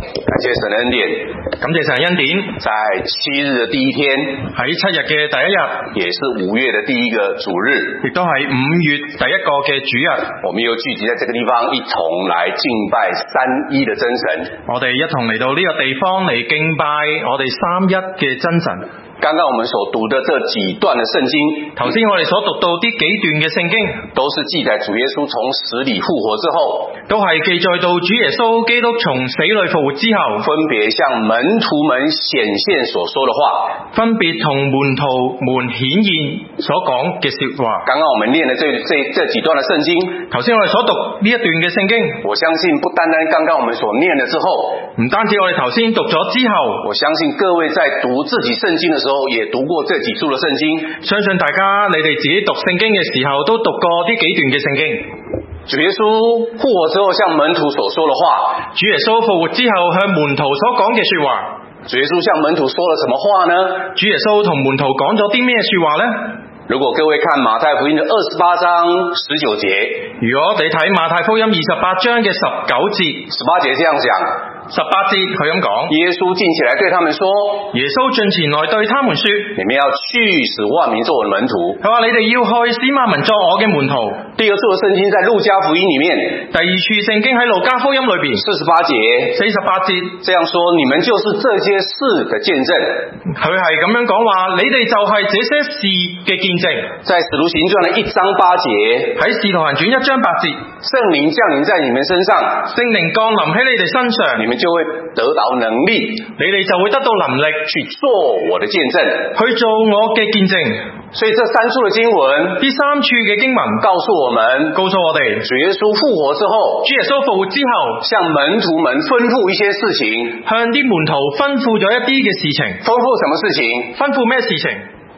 感謝神的恩典， 感謝神恩典， 在7日的第一天， 喺7日嘅第一日， 也是5月的第一個主日， 亦都係5月第一個嘅主日， 我們又聚集在這個地方，一同來敬拜三一的真神。 我哋一同嚟到呢個地方嚟敬拜我哋三一嘅真神。 剛剛我們所讀的這幾段的聖經， 頭先我哋所讀到啲幾段嘅聖經， 都是記載主耶穌從死裡復活之後， 都係記載到主耶穌基督從死裡復活之後， 分別向門徒們顯現所說的話， 分別同門徒們顯現所講嘅說話。 剛剛我們念的這幾段的聖經， 頭先我哋所讀呢一段嘅聖經， 我相信不單單剛剛我們所念了之後， 唔單止我哋頭先讀咗之後， 我相信各位在讀自己聖經的時候也讀過這幾處的聖經， 相信大家你哋自己讀聖經嘅時候都讀過呢幾段嘅聖經。 主耶穌復活之後向門徒所說的話， 主耶穌復活之後向門徒所講嘅說話， 主耶穌向門徒說了什麼話呢？ 主耶穌同門徒講咗啲咩說話呢？ 如果各位看馬太福音的28章19節， 如果你睇馬太福音28章嘅19節 ，18節這樣講。 18節佢咁講， 耶穌進前來對他們說， 耶穌進前來對他們說， 你們要去使萬民做我的門徒。 佢話你哋要去使萬民作我嘅門徒。 第二處的聖經在路加福音裡面， 第二處聖經喺路加福音裏邊 48節這樣說，你們就是這些事的見證。 佢係咁樣講話，你哋就係這些事嘅見證。 在使徒行傳的1章8節， 喺使徒行傳1章8節， 聖靈降臨在你們身上， 聖靈降臨喺你哋身上， 你們就會得到能力， 你哋就會得到能力去做我的見證， 去做我嘅見證。 所以這三處的經文， 呢3處嘅經文告訴我們，主耶穌復活之後， 主耶穌復活之後， 向門徒們吩咐一些事情， 向啲門徒吩咐咗一啲嘅事情。 吩咐什麼事情？ 吩咐咩事情？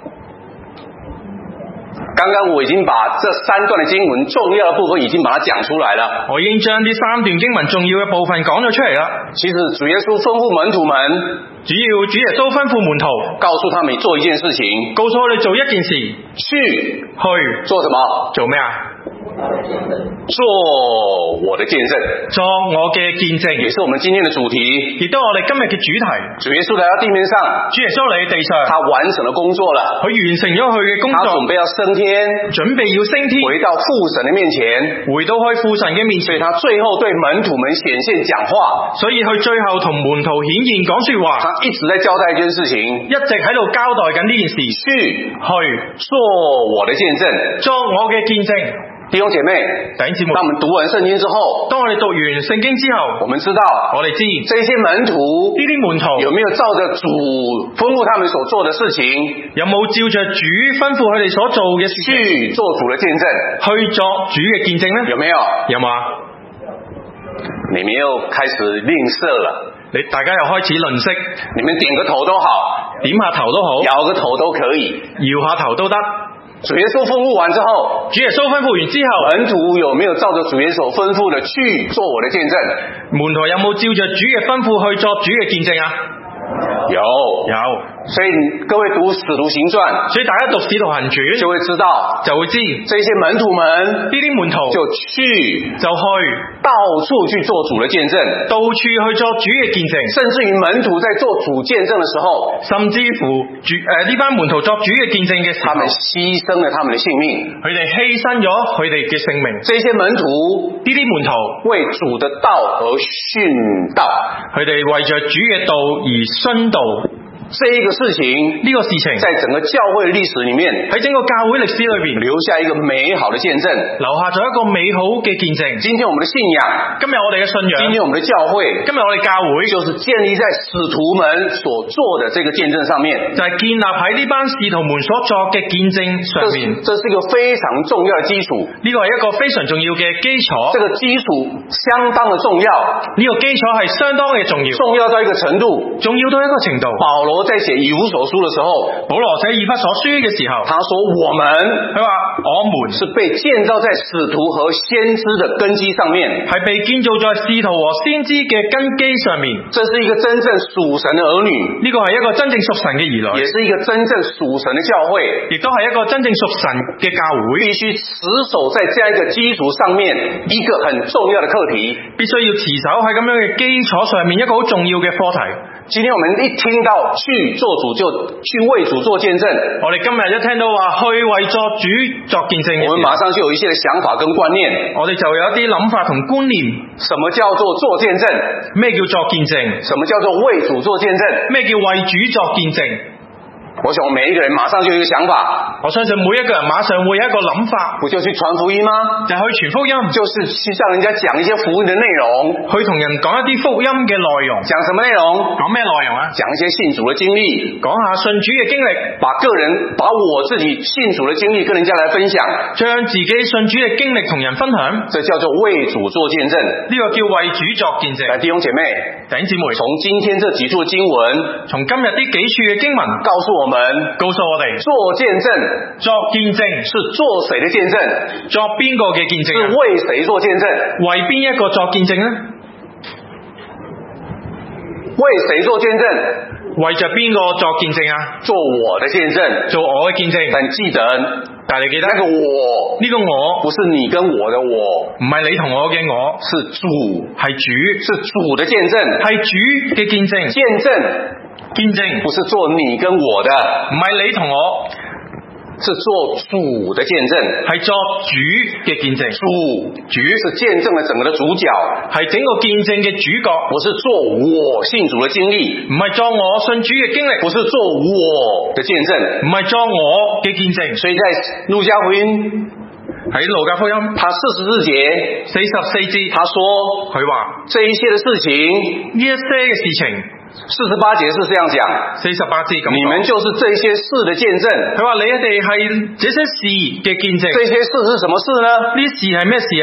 剛剛我已經把這3段的經文重要的部分已經把它講出來了。 我已經將呢3段經文重要嘅部分講咗出嚟啦。 其實主耶穌吩咐門徒們， 主耶穌吩咐門徒， 告訴他們做一件事情， 告訴我哋做一件事，去做什麼？ 做咩啊？ 做我的見證， 做我嘅見證， 也是我們今天的主題， 亦都我哋今日嘅主題。 主耶穌來到地面上， 主耶穌嚟地上， 他完成了工作了， 佢完成咗佢嘅工作， 他準備要升天， 準備要升天， 回到父神的面前， 回到去父神嘅面前。 所以他最後對門徒們顯現講話， 所以佢最後同門徒顯現講說話， 他一直在交代一件事情， 一直喺度交代緊呢件事， 去做我的見證， 做我嘅見證。 弟兄姐妹， 弟兄姊妹， 當我們讀完聖經之後， 當我哋讀完聖經之後， 我們知道， 我哋知這些門徒， 呢啲門徒有沒有照着主吩咐他們所做的事情， 有冇照着主吩咐佢哋所做嘅事去做主的見證， 去作主嘅見證呢？ 有沒有？ 有冇啊？ 你們又開始吝嗇了， 大家又開始吝嗇， 你們點個頭都好， 點下頭都好， 搖個頭都可以， 搖下頭都得。 主耶穌吩咐完之後， 主耶穌吩咐完之後， 門徒有沒有照着主耶穌吩咐的去做我的見證？ 門徒有冇照着主嘅吩咐去作主嘅見證啊？ 有。所以各位讀使徒行傳， 所以大家讀使徒行傳就會知道，這些門徒們， 呢啲門徒就去到處去做主的見證， 到處去做主嘅見證， 甚至於門徒在做主見證的時候， 甚至乎呢班門徒作主嘅見證嘅時候， 他們犧牲了他們的性命， 佢哋犧牲咗佢哋嘅性命。 這些門徒， 呢啲門徒為主的道而殉道， 佢哋為着主嘅道而殉道。 這一個事情， 呢個事情在整個教會歷史裏面， 喺整個教會歷史裏邊留下一個美好的見證， 留下咗一個美好嘅見證。 今天我們的信仰， 今日我哋嘅信仰， 今天我們的教會， 今日我哋教會就是建立在使徒們所做的這個見證上面， 就係建立喺呢班使徒們所作嘅見證上面。 這是一個非常重要的基礎， 呢個係一個非常重要嘅基礎。 這個基礎相當的重要， 呢個基礎係相當嘅重要， 重要到一個程度， 重要到一個程度。 保羅羅在寫以弗所書的時候， 保羅寫以弗所書嘅時候， 他說我們， 佢話我們是被建造在使徒和先知的根基上面， 係被建造在使徒和先知嘅根基上面。 這是一個真正屬神的兒女， 呢個係一個真正屬神嘅兒女， 也是一個真正屬神的教會， 亦都係一個真正屬神嘅教會。 必須持守在這樣一個基礎上面，一個很重要的課題， 必須要持守喺咁樣嘅基礎上面一個好重要嘅課題。 今天我們一聽到去做主就去為主做見證， 我哋今日一聽到話去為作主作見證嘅時候， 我們馬上就有一些的想法跟觀念， 我哋就有一啲諗法同觀念。 什麼叫做做見證？ 咩叫作見證？ 什麼叫做為主做見證？ 咩叫為主作見證？ 我想每一個人馬上就有一個想法， 我相信每一個人馬上會有一個諗法， 不就去傳福音嗎？ 就去傳福音， 就是去向人家講一些福音的內容， 去同人講一啲福音嘅內容。 講什麼內容？ 講咩內容啊？ 講一些信主的經歷， 講下信主嘅經歷， 把我自己信主的經歷跟人家來分享， 將自己信主嘅經歷同人分享， 這叫做為主做見證。 呢個叫為主作見證。 弟兄姐妹， 弟兄姊妹， 從今天這幾處的經文， 從今日呢幾處嘅經文告訴我哋做見證， 作見證是做誰的見證？ 作邊個嘅見證？ 是為誰做見證？ 為邊一個作見證呢？ 為誰做見證？ 為着邊個作見證啊？ 做我的見證， 做我嘅見證。但你記得， 那個我， 呢個我不是你跟我的我， 唔係你同我嘅我， 是主， 係主， 是主的見證， 係主嘅見證。見證不是做你跟我的， 唔係你同我， 是做主的見證， 係作主嘅見證。主是見證了整個的主角， 係整個見證嘅主角。 不是做我信主的經歷， 唔係作我信主嘅經歷， 不是做我的見證， 唔係作我嘅見證。所以在路加福音， 喺路加福音， 他44節 44節，他說佢話這一些的事情， 呢一些嘅事情。 48節是這樣講 ，48節咁講， 你們就是這些事的見證。 佢話你哋係這些事嘅見證。 這些事是什麼事呢？ 呢事係咩事啊？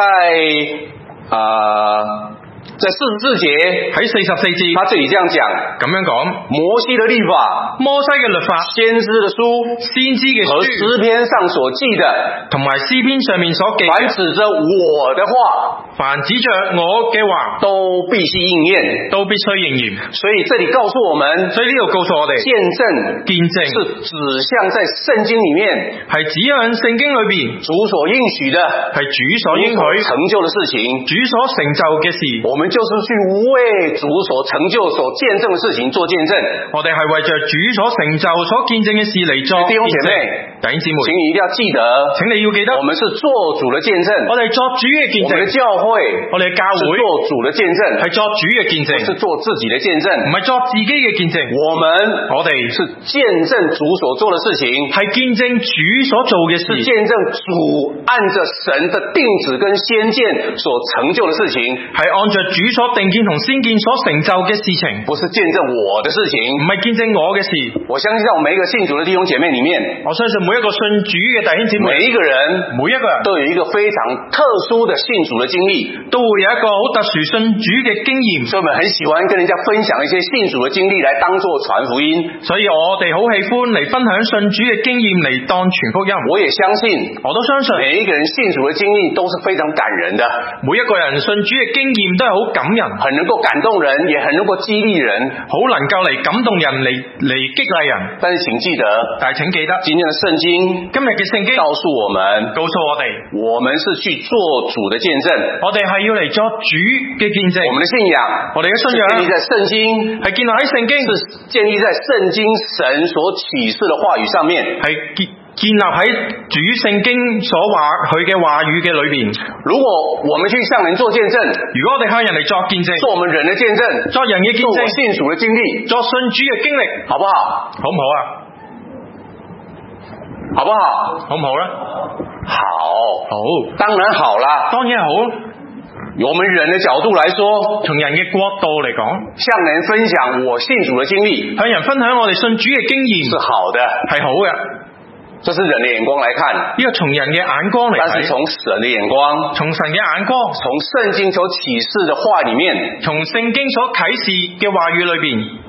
在44節， 喺44節， 他這裡這樣講， 咁樣講， 摩西的律法， 摩西嘅律法， 先知的書， 先知嘅書， 和詩篇上所記的， 同埋詩篇上面所記嘅， 凡指着我的話， 凡指着我嘅話， 都必須應驗， 都必須應驗。 所以這裡告訴我們， 所以呢度告訴我哋，見證是指向在聖經裡面， 係指向聖經裏邊主所應許的， 係主所應許成就的事情， 主所成就嘅事。 我們就是去為主所成就、所見證的事情做見證。 我哋係為着主所成就、所見證嘅事嚟做見證。弟兄姊妹， 請你一定要記得， 請你要記得， 我們是做主的見證。 我哋作主嘅見證。我哋教會，我哋教會是做主的見證， 係作主嘅見證， 是做自己的見證， 唔係作自己嘅見證。我哋是見證主所做的事情， 係見證主所做嘅事， 是見證主按着神的定旨跟先見所成就的事情， 係按着主所定見同先見所成就嘅事情， 不是見證我的事情， 唔係見證我嘅事。 我相信在我們每一個信主的弟兄姐妹裡面， 我相信每一個信主嘅弟兄姊妹， 每一個人都有一個非常特殊的信主的經歷， 都會有一個好特殊信主嘅經驗， 所以我們很喜歡跟人家分享一些信主的經歷來當作傳福音。 所以我哋好喜歡嚟分享信主嘅經驗嚟當傳福音。 我也相信， 我都相信每一個人信主的經歷都是非常感人的， 每一個人信主嘅經驗都係好感人， 很能夠感動人，也很能夠激勵人， 好能夠嚟感動人，嚟激勵人。 但是請記得，今天的聖經， 今日嘅聖經告訴我們，我們是去做主的見證， 我哋係要嚟作主嘅見證。 我們的信仰， 我哋嘅信仰建立在聖經， 係建立喺聖經， 是建立在聖經神所啟示的話語上面， 係建立喺主聖經所話佢嘅話語嘅裏邊。 如果我們去向人做見證， 如果我哋向人嚟作見證， 做我們人的見證， 作人嘅見證， 做信主嘅經歷， 作信主嘅經歷， 好不好？ 好唔好啊？ 好不好？ 好唔好咧？ 好， 當然好啦，當然好。 由我們人的角度來說， 從人嘅角度嚟講， 向人分享我信主的經歷， 向人分享我哋信主嘅經驗是好的， 係好嘅。 這是人的眼光來看， 呢個從人嘅眼光嚟睇， 但是從神的眼光， 從神嘅眼光， 從聖經所啟示的話裡面， 從聖經所啟示嘅話語裏邊，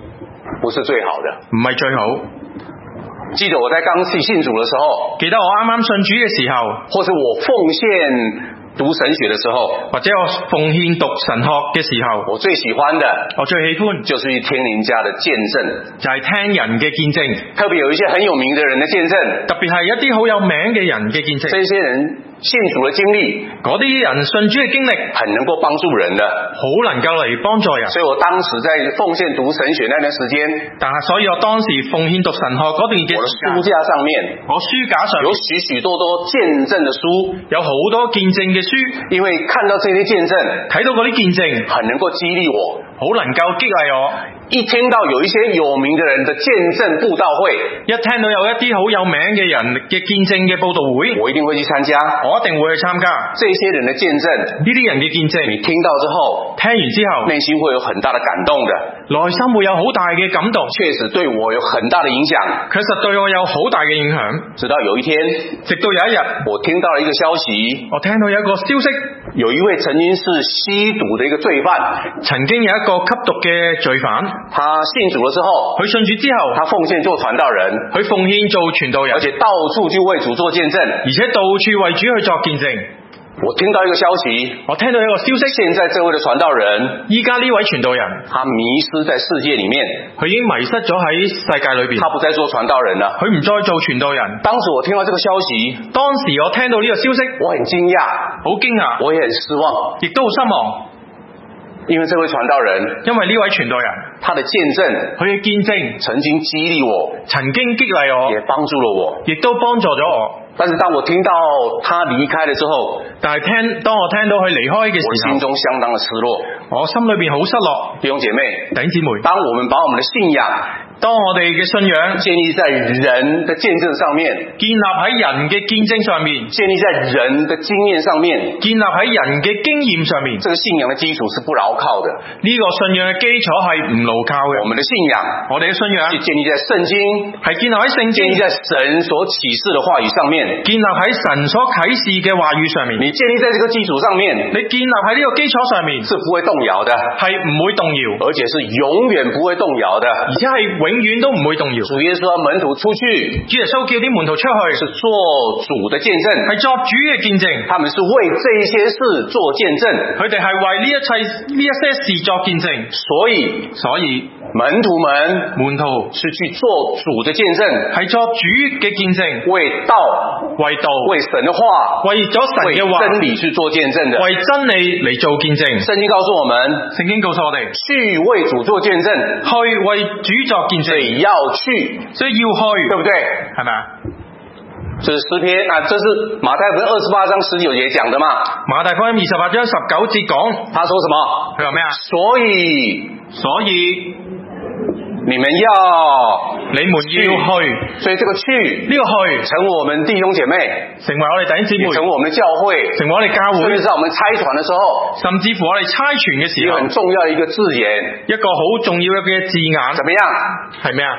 不是最好的。 唔係最好。 記得我在剛信主的時候， 記得我啱啱信主嘅時候， 或是我奉獻讀神學的時候， 或者我奉獻讀神學嘅時候， 我最喜歡的， 我最喜歡就是去聽人家的見證， 就係聽人嘅見證， 特別有一些很有名的人的見證， 特別係一啲好有名嘅人嘅見證。 這些人信主的經歷， 嗰啲人信主嘅經歷， 很能夠幫助人的， 好能夠嚟幫助人。 所以我當時在奉獻讀神學那段時間， 所以我當時奉獻讀神學嗰段嘅時間， 我的書架上面， 我書架上有許多見證的書， 有好多見證嘅書， 因為看到這些見證， 睇到嗰啲見證， 很能夠激勵我， 好能夠激勵我。 一聽到有一些有名的人的見證佈道會， 一聽到有一啲好有名嘅人嘅見證嘅佈道會， 我一定會去參加， 我一定會去參加。 這些人的見證， 呢啲人嘅見證， 你聽到之後， 聽完之後， 內心會有很大的感動的， 內心會有好大嘅感動， 確實對我有很大的影響， 確實對我有好大嘅影響。 直到有一天， 直到有一日， 我聽到了一個消息， 我聽到有一個消息， 有一位曾經是吸毒的一個罪犯， 曾經有一個吸毒嘅罪犯， 他信主了之後， 佢信主之後， 他奉獻做傳道人， 佢奉獻做傳道人， 而且到處就為主做見證， 而且到處為主去作見證。 我聽到一個消息， 我聽到一個消息， 現在這位的傳道人， 依家呢位傳道人， 他迷失在世界裡面， 佢已經迷失咗喺世界裏邊， 他不再做傳道人了， 佢唔再做傳道人。 當時我聽到這個消息， 當時我聽到呢個消息， 我很驚訝， 好驚訝， 我也很失望， 亦都好失望， 因為這位傳道人， 因為呢位傳道人， 他的見證， 佢嘅見證曾經激勵我， 曾經激勵我， 也幫助了我， 亦都幫助咗我。 但是當我聽到他離開了之後， 當我聽到佢離開嘅時候， 我心中相當的失落， 我心裏邊好失落。 弟兄姐妹， 弟兄姊妹， 當我們把我們的信仰， 當我哋嘅信仰建立在人的見證上面， 建立喺人嘅見證上面， 建立在人的經驗上面， 建立喺人嘅經驗上面， 這個信仰的基礎是不牢靠的。 呢個信仰嘅基礎係唔牢靠嘅。 我們的信仰， 我哋嘅信仰是建立在聖經， 係建立喺聖經， 建立在神所啟示的話語上面， 建立喺神所啟示嘅話語上面。 你建立在這個基礎上面， 你建立喺呢個基礎上面是不會動搖的， 係唔會動搖， 而且是永遠不會動搖的， 而且係永遠都唔會動搖。 主耶穌讓門徒出去， 主耶穌叫啲門徒出去， 是做主的見證， 係作主嘅見證。 他們是為這一些事做見證， 佢哋係為呢一些事作見證。所以門徒們是去做主的見證， 係作主嘅見證， 為道，為神的話， 為咗神嘅話， 為真理去做見證的， 為真理嚟做見證。聖經告訴我哋， 去為主做見證， 去為主作見證，所以要去， 對不對？ 係咪啊？ 這是詩篇啊，這是馬太福音28章19節講的嘛？ 馬太福音28章19節講， 他說什麼？ 佢話咩啊？所以你們要去， 所以這個去， 呢個去成為我們弟兄姐妹， 成為我哋弟兄姊妹， 成為我們的教會， 成為我哋教會， 甚至在我們差傳的時候， 甚至乎我哋差傳嘅時候， 一個很重要的一個字眼， 一個好重要嘅字眼， 怎麼樣？ 係咩啊？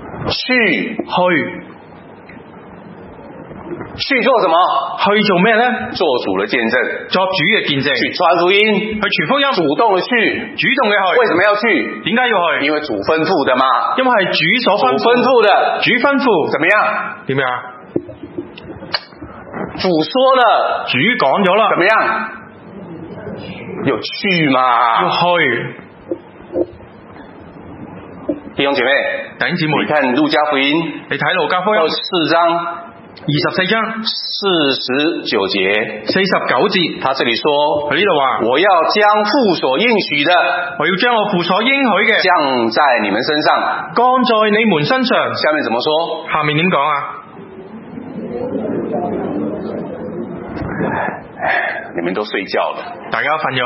去做什麼？ 去做咩呢？ 做主的見證， 作主嘅見證， 去傳福音， 去傳福音， 主動的去， 主動嘅去。為什麼要去？點解要去？ 因為主吩咐的嘛。 因為係主所吩咐的，主吩咐。怎麼樣？點樣？ 主說了， 主講咗啦。 怎麼樣？有去嘛？ 要去。 弟兄姐妹，你看路加福音， 你睇路加福音 4章。 24章 49節， 他這裡說，佢呢度話， 我要將父所應許的， 我要將我父所應許嘅降在你們身上， 降在你們身上。 下面怎麼說？ 下面點講啊？ 你們都睡覺了， 大家瞓咗。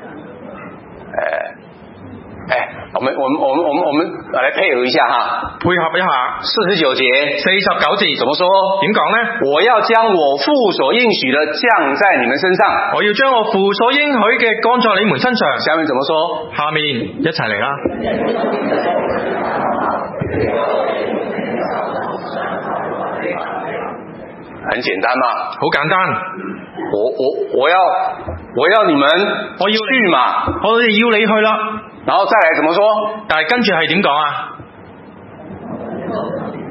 我們來配合一下哈， 配合一下 49節， 怎麼說？點講呢？ 我要將我父所應許的降在你們身上， 我要將我父所應許嘅降在你們身上。 下面怎麼說？ 下面一齊嚟啦。 很簡單嘛， 好簡單。 我要你們，我要去嘛， 我哋要你去啦。 然後再來怎麼說？ 但係跟住係點講啊？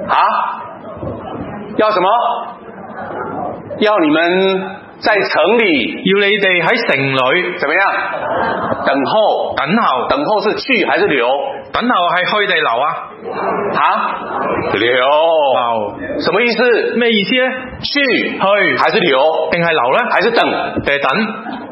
要什麼？要你們在城裏， 要你哋喺城裏怎麼樣？等候。等候是去還是留？ 等候係去定留啊？ 留。什麼意思？ 咩意思咧？ 去還是留？ 定係留咧？ 還是等？ 定係等？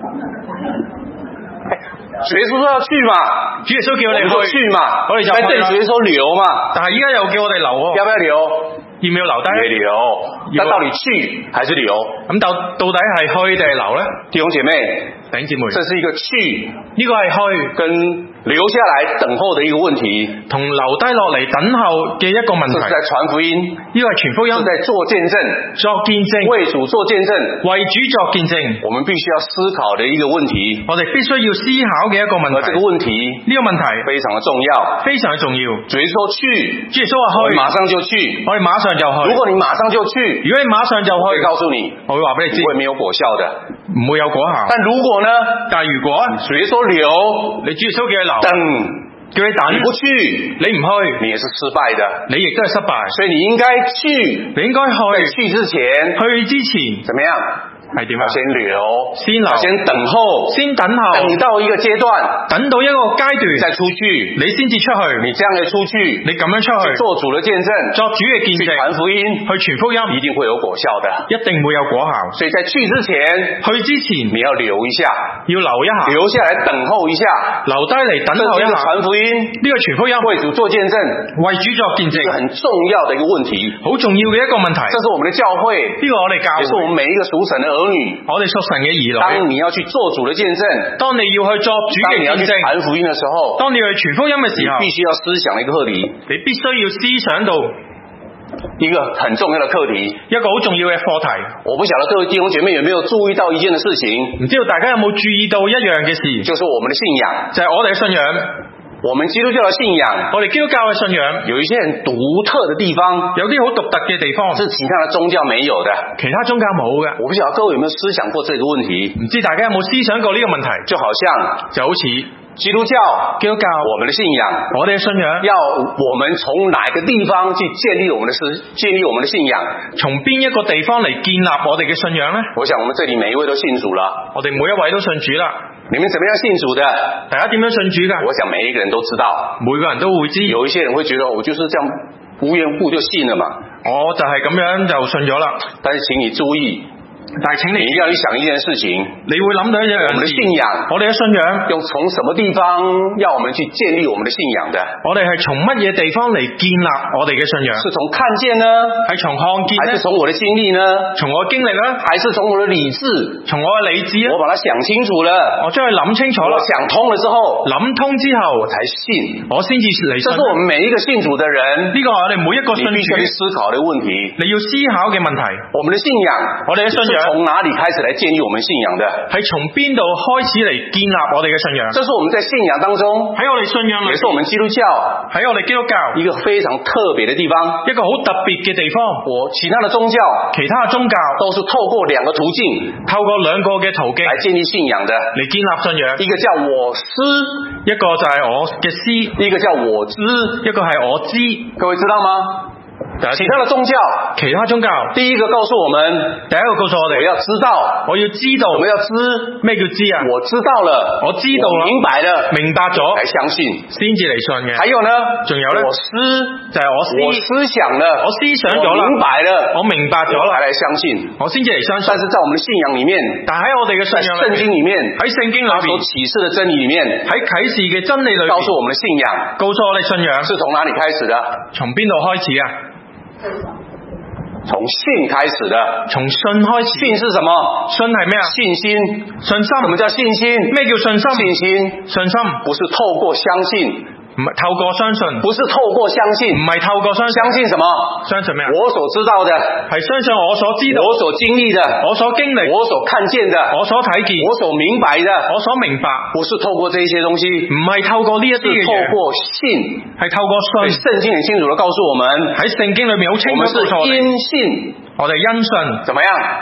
主耶穌說要去嘛， 主耶穌叫我哋去嘛， 我哋就但係主耶穌說留嘛， 但係依家又叫我哋留喎， 要不要留？ 要唔要留低？ 留。那到底去還是留？ 咁到底係去定係留咧？ 弟兄姐妹， 弟兄姊妹， 這是一個去， 呢個係去跟留下來等候的一個問題， 同留低落嚟等候嘅一個問題。 這是在傳福音， 呢個係傳福音， 是在做見證，為主做見證， 為主作見證。 我們必須要思考的一個問題， 我哋必須要思考嘅一個問題。 這個問題， 呢個問題非常的重要， 非常的重要。 主耶穌說去， 主耶穌話去， 我馬上就去， 我哋馬上就去。 如果你馬上就去， 如果你馬上就去， 我會告訴你， 我會話俾你知， 會沒有果效的， 唔會有果效。 但如果呢？ 但係如果主耶穌留， 你主耶穌叫你留， 等， 叫你等， 你不去， 你唔去， 你也是失敗的， 你亦都係失敗。 所以你應該去， 你應該去。 在去之前，怎麼樣？ 係點啊？ 先留， 先等候，等到一個階段， 等到一個階段再出去， 你先至出去。 你這樣嘅出去， 你咁樣出去做主嘅見證， 作主嘅見證， 去傳福音， 去傳福音， 一定會有果效的， 一定會有果效。 所以在去之前，你要留一下， 要留一下， 留下來等候一下， 留低嚟等候一下。 傳福音， 呢個傳福音， 為主做見證， 為主作見證， 是很重要的一個問題， 好重要嘅一個問題。 這是我們的教會， 呢個我哋教會， 也是我們每一個屬神的兒女， 我哋屬神嘅兒女。 當你要去做主的見證， 當你要去作主嘅見證， 傳福音的時候， 當你要去傳福音嘅時候， 你必須要思想一個課題， 你必須要思想到一個很重要的課題， 一個好重要嘅課題。 我不曉得各位弟兄姐妹有沒有注意到一件的事情， 唔知道大家有冇注意到一樣嘅事， 就是我們的信仰， 就係我哋嘅信仰。 我們基督教的信仰， 我哋基督教嘅信仰有一些很獨特的地方， 有啲好獨特嘅地方， 是其他的宗教沒有的， 其他宗教冇嘅。 我不曉得各位有沒有思想過這個問題， 唔知大家有冇思想過呢個問題？就好似基督教，我們的信仰，我哋嘅信仰，要我們從哪個地方去建立我們的信仰？從邊一個地方嚟建立我哋嘅信仰呢？我想我們這裡每一位都信主了，我哋每一位都信主啦。你們怎麼樣信主的？大家點樣信主㗎？我想每一個人都知道，每個人都會知。有一些人會覺得我就是這樣無緣故就信了嘛，我就係咁樣就信咗啦。但是請你注意。但係請你要去想一件事情，你會諗到一樣嘢，我們的信仰，我哋嘅信仰用從什麼地方要我們去建立我們的信仰的？我哋係從乜嘢地方嚟建立我哋嘅信仰？是從看見呢？係從看見呢？還是從我的經歷呢？從我嘅經歷呢？還是從我的理智？從我嘅理智呢？我把它想清楚了，我將佢諗清楚了，我想通了之後，諗通之後我才信，我先至嚟信。這是我們每一個信主的人，呢個係我哋每一個信主必須去思考的問題，你要思考嘅問題。我們的信仰，我哋嘅信仰。從哪裡開始來建立我們信仰的？係從邊度開始嚟建立我哋嘅信仰？這是我們在信仰當中，喺我哋信仰裏，也是我們基督教，喺我哋基督教一個非常特別的地方，一個好特別嘅地方。其他的宗教，其他嘅宗教都是透過兩個途徑，透過兩個嘅途徑嚟建立信仰的，嚟建立信仰。一個叫我思，一個就係我嘅思；一個叫我知，一個係我知。各位知道嗎？其他的宗教，第一個告訴我們，第一個告訴我哋，我要知道，我要知道，我們要知咩叫知啊？我知道了，我知道了，明白了，明白咗，才相信，先至嚟信嘅。還有呢？仲有呢？我思就係我思想了，我思想咗啦，明白了，我明白咗啦，才來相信，我先至嚟相信。但是在我們的信仰裏面，但喺我哋嘅信仰聖經裏面，喺聖經裏面所啟示的真理裏面，喺啟示嘅真理裏面，告訴我們的信仰，告訴我哋信仰是從哪裡開始的？從邊度開始啊？從信開始的，從信開始。信是什麼？信係咩啊？信心，信心。什麼叫信心？咩叫信心？信心不是透過相信，唔係透過相信，不是透過相信，唔係透過相信。相信什麼？相信咩啊？我所知道的，係相信我所知道，我所經歷的，我所經歷，我所看見的，我所睇見，我所明白的，我所明白。不是透過這些東西，唔係透過呢一啲嘅嘢，是透過信，係透過信。聖經很清楚地告訴我們，喺聖經裏面好清楚，我們是因信，我哋因信，怎麼樣？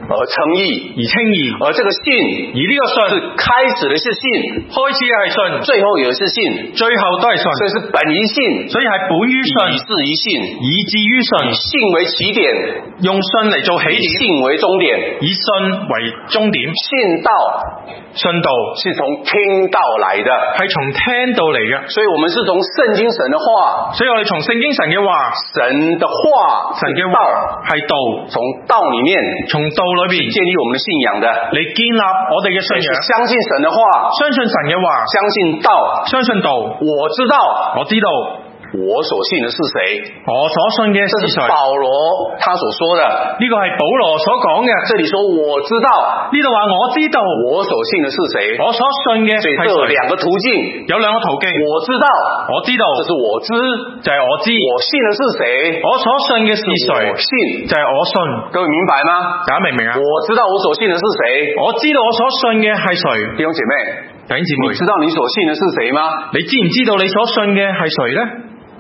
而稱義，而這個信， 而呢個信是開始的是信， 開始嘅係信， 最後也是信， 最後都係信， 所以是本於信， 所以係本於信， 以至於信， 以至於信， 以信為起點， 用信嚟做起點， 以信為終點， 以信為終點，信道是從聽到來的， 係從聽到嚟嘅， 所以我們是從聖經神的話， 所以我哋從聖經神嘅話， 神的話， 神嘅話係道， 從道裏面， 從道裏邊建立我們的信仰的， 嚟建立我哋嘅信仰， 相信神的話， 相信神嘅話， 相信道， 相信道， 我知道我所信的是誰？ 我所信嘅是誰？ 這是保羅他所說的， 呢個係保羅所講嘅。 這裡說我知道， 呢度話我知道我所信的是誰？ 我所信嘅係誰？ 所以這兩個途徑， 有兩個途徑。 我知道，這是我知， 就係我知。 我信的是誰？ 我所信嘅是誰？ 我信， 就係我信。 各位明白嗎？ 大家明唔明啊？ 我知道我所信的是誰？ 我知道我所信嘅係誰？ 弟兄姐妹，你知道你所信的是誰嗎？ 你知唔知道你所信嘅係誰呢？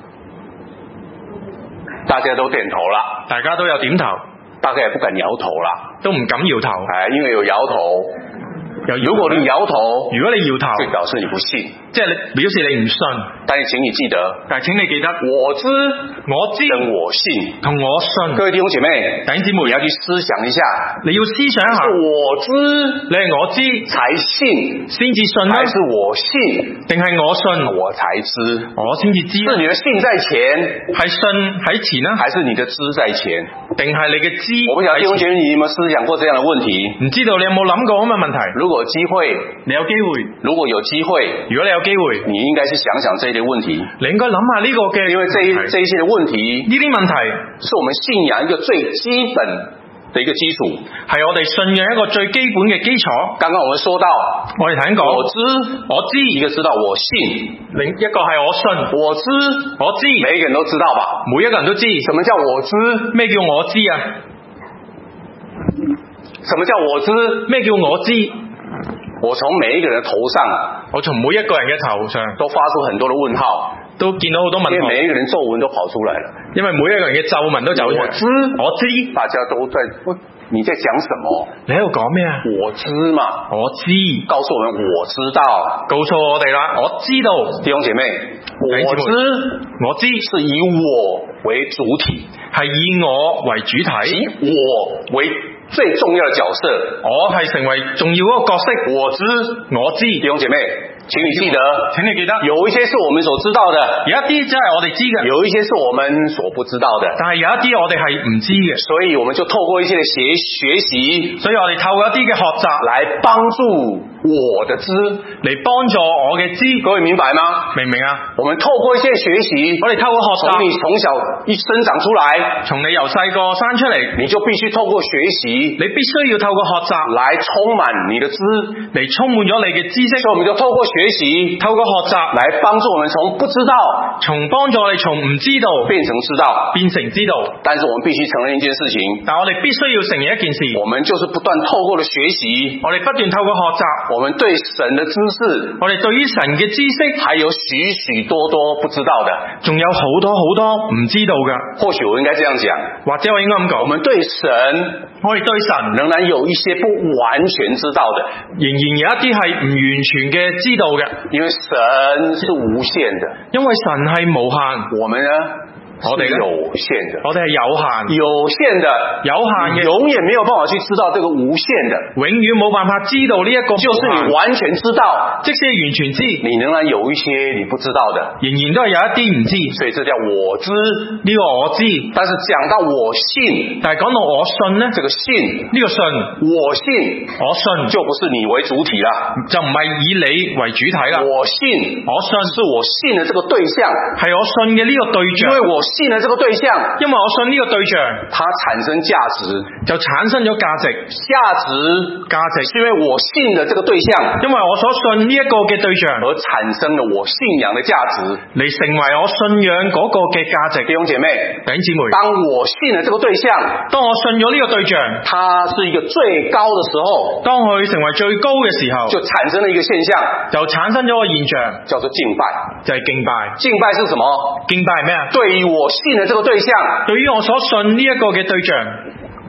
大家都點頭了， 大家都有點頭， 大家也不敢搖頭了， 都唔敢搖頭， 因為有搖頭。如果你搖頭，就表示你不信， 即係你表示你唔信。 但係請你記得，我知跟我信， 同我信。 各位弟兄姐妹，你要去思想一下， 你要思想一下， 是我知， 你係我知才信， 先至信呢？ 還是我信， 定係我信我才知？ 我先至知。 是你的信在前， 係信喺前呢？ 還是你的知在前？ 定係你嘅知？ 我不曉得弟兄姐妹，你有冇思想過這樣的問題？ 唔知道你有冇諗過咁嘅問題？ 如果有機會，如果有機會， 如果你有機會， 你應該去想想這一類問題。 你應該諗下呢個嘅， 因為這一些的問題， 呢啲問題是我們信仰一個最基本的一個基礎， 係我哋信仰一個最基本嘅基礎。 剛剛我們說到， 我哋頭先講，我知， 一個知道我信， 另一個係我信，我知， 每一個人都知道吧？ 每一個人都知。 什麼叫我知？ 咩叫我知啊？ 什麼叫我知？ 咩叫我知？ 我從每一個人的頭上， 我從每一個人嘅頭上都發出很多的問號， 都見到好多問號， 因為每一個人皺紋都跑出來了， 因為每一個人嘅皺紋都走出來。我知， 大家都在，你在講什麼？ 你喺度講咩啊？ 我知嘛， 我知， 告訴我們我知道， 告訴我哋啦，我知道。 弟兄姐妹，我知是以我為主體， 係以我為主體， 以我為最重要的角色， 我係成為重要嗰個角色。我知，弟兄姐妹，請你記得，有一些是我們所知道的， 有一啲真係我哋知嘅， 有一些是我們所不知道的， 但係有一啲我哋係唔知嘅， 所以我們就透過一些的學習， 所以我哋透過一啲嘅學習來幫助我的知， 嚟幫助我嘅知。 各位明白嗎？ 明唔明啊？ 我們透過一些學習， 我哋透過學習， 從你從小一生長出來， 從你由細個生出嚟， 你就必須透過學習， 你必須要透過學習來充滿你的知， 嚟充滿咗你嘅知識。 所以我們就透過學習， 透過學習來幫助我們從不知道， 幫助我哋從唔知道變成知道， 變成知道。 但是我們必須承認一件事情， 但我哋必須要承認一件事， 我們就是不斷透過的學習， 我哋不斷透過學習， 我們對神的知識， 我哋對於神嘅知識， 還有許許多多不知道的， 仲有好多好多唔知道嘅。 或許我應該這樣講， 或者我應該咁講， 我們對神， 我哋對神仍然有一些不完全知道的， 仍然有一啲係唔完全嘅知道嘅， 因為神是無限的， 因為神係無限， 我們呢？我哋有限的， 我哋係有限嘅， 永遠沒有辦法去知道這個無限的， 永遠冇辦法知道呢一個， 就是你完全知道， 即使完全知， 你仍然有一些你不知道的， 仍然都係有一啲唔知， 所以這叫我知， 呢個我知。 但是講到我信， 但係講到我信呢， 這個信， 呢個信，我信就不是你為主體啦， 就唔係以你為主體啦。 我信是我信的這個對象， 係我信嘅呢個對象， 因為我信的這個對象， 因為我信呢個對象， 它產生價值， 就產生咗價值， 是因為我信的這個對象， 因為我所信呢一個嘅對象， 而產生了我信仰的價值， 嚟成為我信仰嗰個嘅價值。 弟兄姐妹，當我信了這個對象， 當我信咗呢個對象， 它是一個最高的時候， 當佢成為最高嘅時候， 就產生了一個現象， 就產生咗個現象， 叫做敬拜， 就係敬拜。 敬拜是什麼？敬拜係咩啊？對於我信的這個對象， 對於我所信呢一個嘅對象，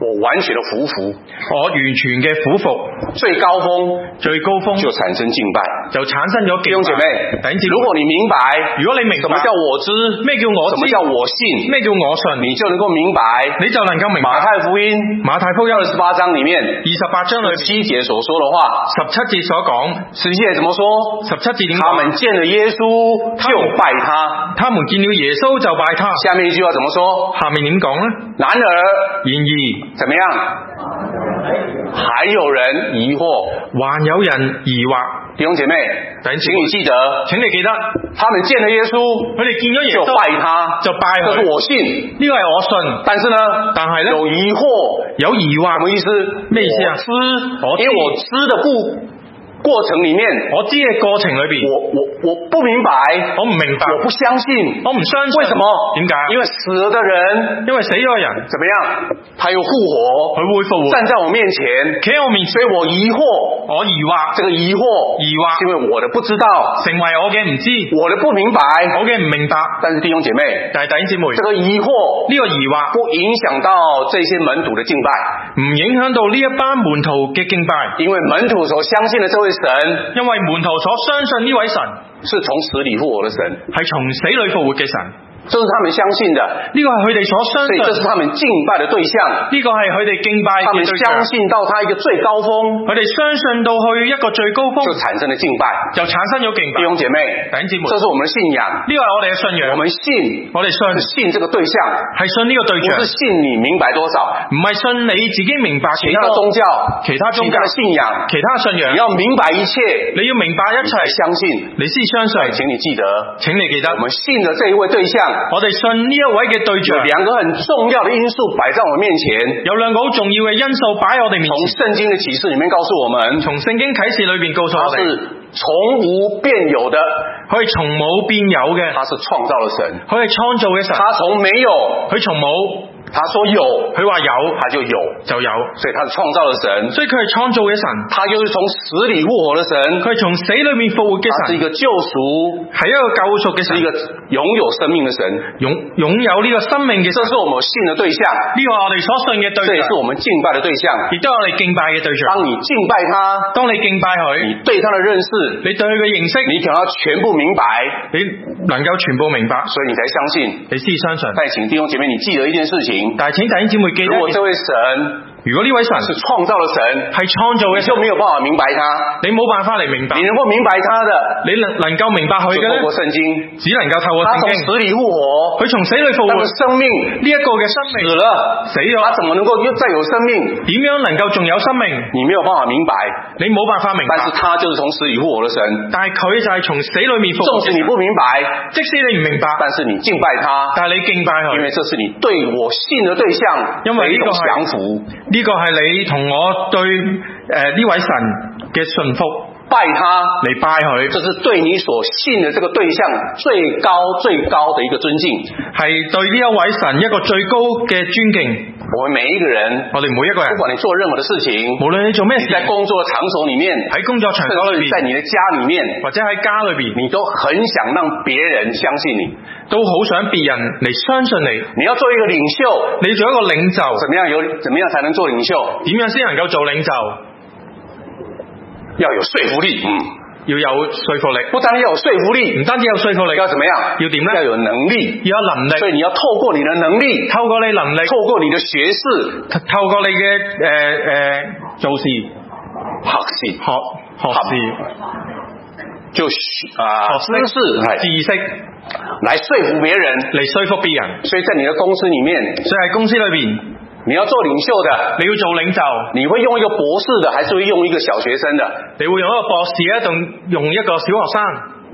我完全的服服， 我完全嘅俯伏， 最高峰就產生敬拜， 就產生咗敬拜。弟兄姐妹， 如果你明白， 如果你明白什麼叫我知， 咩叫我知， 什麼叫我信， 咩叫我信， 你就能夠明白， 你就能夠明白。馬太福音 28章裡面 28章裏 17節所說的話 ，17節所講 ，17節怎麼說？17節點講？他們見了耶穌就拜他， 他們見了耶穌就拜他。 下面一句話怎麼說？下面點講呢？然而怎麼樣？還有人疑惑， 還有人疑惑。 弟兄姐妹，請你記得，他們見了耶穌， 佢哋見咗耶穌就拜他， 就拜佢。 這是我信， 呢個係我信。但係呢， 有疑惑，什麼意思？ 咩意思啊？ 因為我知的過程裡面， 我知嘅過程裏邊， 我不明白， 我唔明白， 我不相信， 我唔相信。 為什麼？ 點解？ 因為死了的人， 因為死咗嘅人怎麼樣？他又復活， 佢會復活，站在我面前， 企喺我面前， 所以我疑惑，這個疑惑，是因為我的不知道， 成為我嘅唔知， 我的不明白， 我嘅唔明白。 但是弟兄姐妹， 但係弟兄姊妹， 這個疑惑， 呢個疑惑不影響到這些門徒的敬拜， 唔影響到呢一班門徒嘅敬拜， 因為門徒所相信的這位神， 因為門徒所相信呢位神是從死裏復活的神， 係從死裏復活嘅神。 這是他們相信的， 呢個係佢哋所相信， 所以這是他們敬拜的對象。 呢個係佢哋敬拜嘅對象。 他們相信到他一個最高峰， 佢哋相信到去一個最高峰， 就產生了敬拜， 就產生咗敬拜。 弟兄姐妹，這是我們的信仰， 呢個係我哋嘅信仰。 我哋信這個對象， 係信呢個對象， 不是信你明白多少， 唔係信你自己明白其他宗教，其他的信仰， 其他信仰， 你要明白一切， 你要明白一切， 相信， 你先相信。 請你記得，我們信的這一位對象， 我哋信呢一位嘅對象， 有兩個很重要的因素擺在我們面前， 有兩個好重要嘅因素擺喺我哋面前。 從聖經的啟示裡面告訴我們， 從聖經啟示裏邊告訴我哋， 它是從無變有的， 佢係從冇變有嘅， 它是創造的神， 佢係創造嘅神， 它從沒有， 佢從冇。 他說有， 佢話有， 他就有， 就有， 所以他是創造的神， 所以佢係創造嘅神， 他就是從死裏復活的神， 佢係從死裏面復活嘅神， 他是一個救贖， 係一個救贖嘅神， 是一個擁有生命的神， 擁有呢個生命嘅神， 這是我們信的對象， 呢個係我哋所信嘅對象， 這也是我們敬拜的對象， 亦都係我哋敬拜嘅對象。 當你敬拜他， 當你敬拜佢， 你對他的認識， 你對佢嘅認識， 你想要全部明白， 你能夠全部明白， 所以你才相信， 你先相信。 但請弟兄姐妹，你記得一件事情， 但係請弟兄姊妹記得， 如果這位神， 如果呢位神是創造的神， 係創造嘅神， 你就沒有辦法明白他， 你冇辦法嚟明白。 你能夠明白他的， 你能夠明白佢嘅咧， 透過聖經， 只能夠透過聖經。 他從死裏復活， 佢從死裏復活， 生命呢一個嘅生命死咗， 他怎麼能夠再有生命？ 點樣能夠仲有生命？ 你沒有辦法明白， 你冇辦法明白。 但是他就是從死裏復活的神， 但係佢就係從死裏面復活。 縱使你不明白， 即使你唔明白， 但是你敬拜他， 但係你敬拜佢， 因為這是你對我信的對象， 因為呢個係降服， 呢個係你同我對呢位神嘅信服， 拜他嚟拜佢， 這是對你所信的這個對象最高的一個尊敬， 係對呢一位神一個最高嘅尊敬。 我們每一個人，不管你做任何的事情， 無論你做咩事， 在工作場所裡面， 喺工作場所裏面， 在你的家裡面， 或者喺家裏邊， 你都很想讓別人相信你， 都好想別人嚟相信你。 你要做一個領袖， 你做一個領袖， 怎麼樣才能做領袖？ 點樣先能夠做領袖？ 要有說服力， 要有說服力， 不單要有說服力， 唔單止有說服力， 要怎麼樣？ 要點呢？ 要有能力， 要有能力。 所以你要透過你的能力， 透過你能力， 透過你的學識， 透過你嘅做事、學事， 就知識來說服別人， 嚟說服別人。 所以在你的公司裡面， 所以喺公司裏邊， 你要做領袖的， 你要做領袖， 你會用一個博士的，還是會用一個小學生的？ 你會用一個博士啊，定用一個小學生？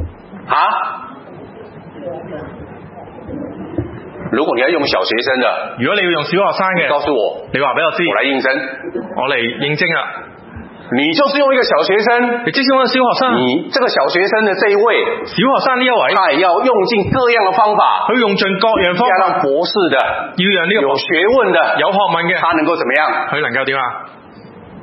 如果你要用小學生的， 如果你要用小學生嘅， 你告訴我， 你話俾我知， 我來應徵， 我嚟應徵啦。 你就是用一個小學生， 你即使用一個小學生， 你這個小學生的這一位， 小學生呢一位， 他也要用盡各樣的方法， 佢用盡各樣方法， 要讓博士的， 要讓呢個有學問的， 有學問嘅， 他能夠怎麼樣？ 佢能夠點啊？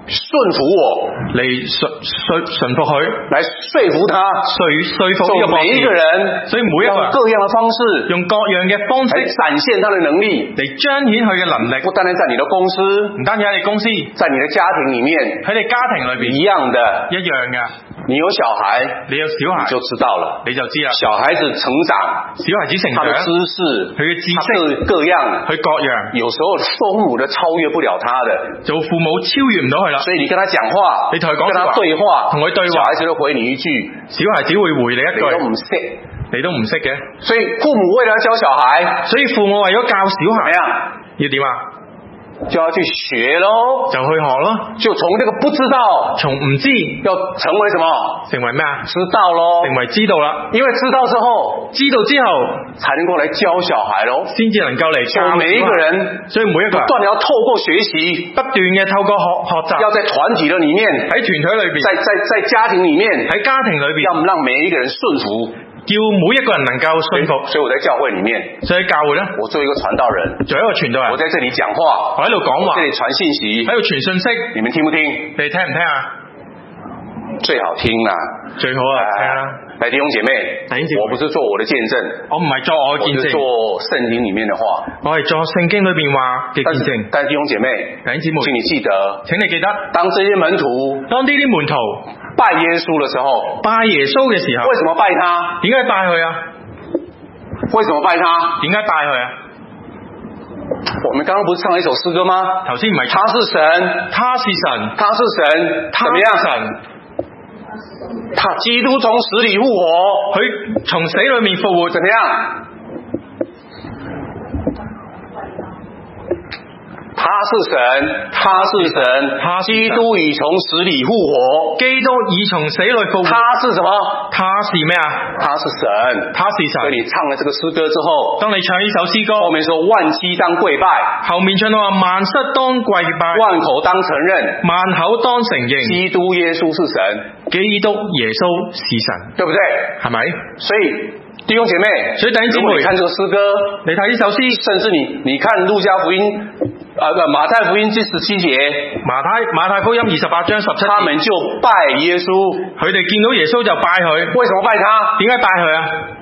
順服我， 嚟順服佢， 來說服他， 說服呢個博士。 每一個人， 所以每一個人各樣的方式， 用各樣嘅方式來展現他的能力， 嚟彰顯佢嘅能力。 不單單在你的公司， 唔單止喺你公司， 在你的家庭裡面， 喺你家庭裏邊一樣的， 一樣嘅。 你有小孩， 你有小孩， 你就知道了， 你就知啦。 小孩子成長， 小孩子成長， 他的知識， 佢嘅知識各樣， 佢各樣， 有時候父母都超越不了他的， 做父母超越唔到佢啦。 所以你跟他講話， 你同佢講跟他對話， 同佢對話， 小孩子都回你一句， 小孩子會回你一句， 你都唔識嘅。所以父母為了教小孩， 所以父母為咗教小孩啊， 要點啊？ 就要去學咯， 就去學咯， 就從這個不知道， 從唔知要成為什麼？ 成為咩啊？ 知道咯， 成為知道啦。因為知道之後才能夠來教小孩咯， 先至能夠嚟教每一個人。 所以每一個人不斷要透過學習， 不斷嘅透過學習， 要在團體的裡面， 喺團體裏邊， 在家庭裡面， 喺家庭裏邊， 要讓每一個人順服。 叫每一個人能夠順服， 所以我在教會裡面， 所以教會咧， 我做一個傳道人， 做一個傳道人， 我在這裡講話， 我喺度講話， 這裡傳信息， 喺度傳信息， 你們聽不聽？ 你聽唔聽啊？ 最好聽啦， 最好啊，聽啦。 來，弟兄姐妹，我不是做我的見證， 我唔係做我嘅見證， 我是做聖經裡面的話， 我係做聖經裏邊話嘅見證。 但弟兄姐妹，請你記得， 請你記得， 當這些門徒， 當呢啲門徒拜耶穌的時候， 拜耶穌嘅時候， 為什麼拜他？ 點解拜佢啊？ 為什麼拜他？點解拜佢啊？ 我們剛剛不是唱了一首詩歌嗎？ 頭先唔係， 他是神， 他是神， 他是神，怎麼樣？ 神， 他基督從死裡復活， 佢從死裡面復活， 怎麼樣？他是神，他是神，基督已從死裡復活， 基督已從死裡復活。 他是什麼？ 他是咩啊？ 他是神， 他是神。 所以你唱了這個詩歌之後， 當你唱呢首詩歌， 後面說萬膝當跪拜， 後面唱到話萬膝當跪拜， 萬口當承認， 萬口當承認， 基督耶穌是神， 基督耶穌是神，對不對？係咪？ 所以弟兄姐妹， 所以弟兄姐妹， 你看這個詩歌， 你睇呢首詩， 甚至你看路加福音。馬太福音第17節， 馬太福音28章17節， 他們就拜耶穌， 佢哋見到耶穌就拜佢。 為什麼拜他？ 點解拜佢啊？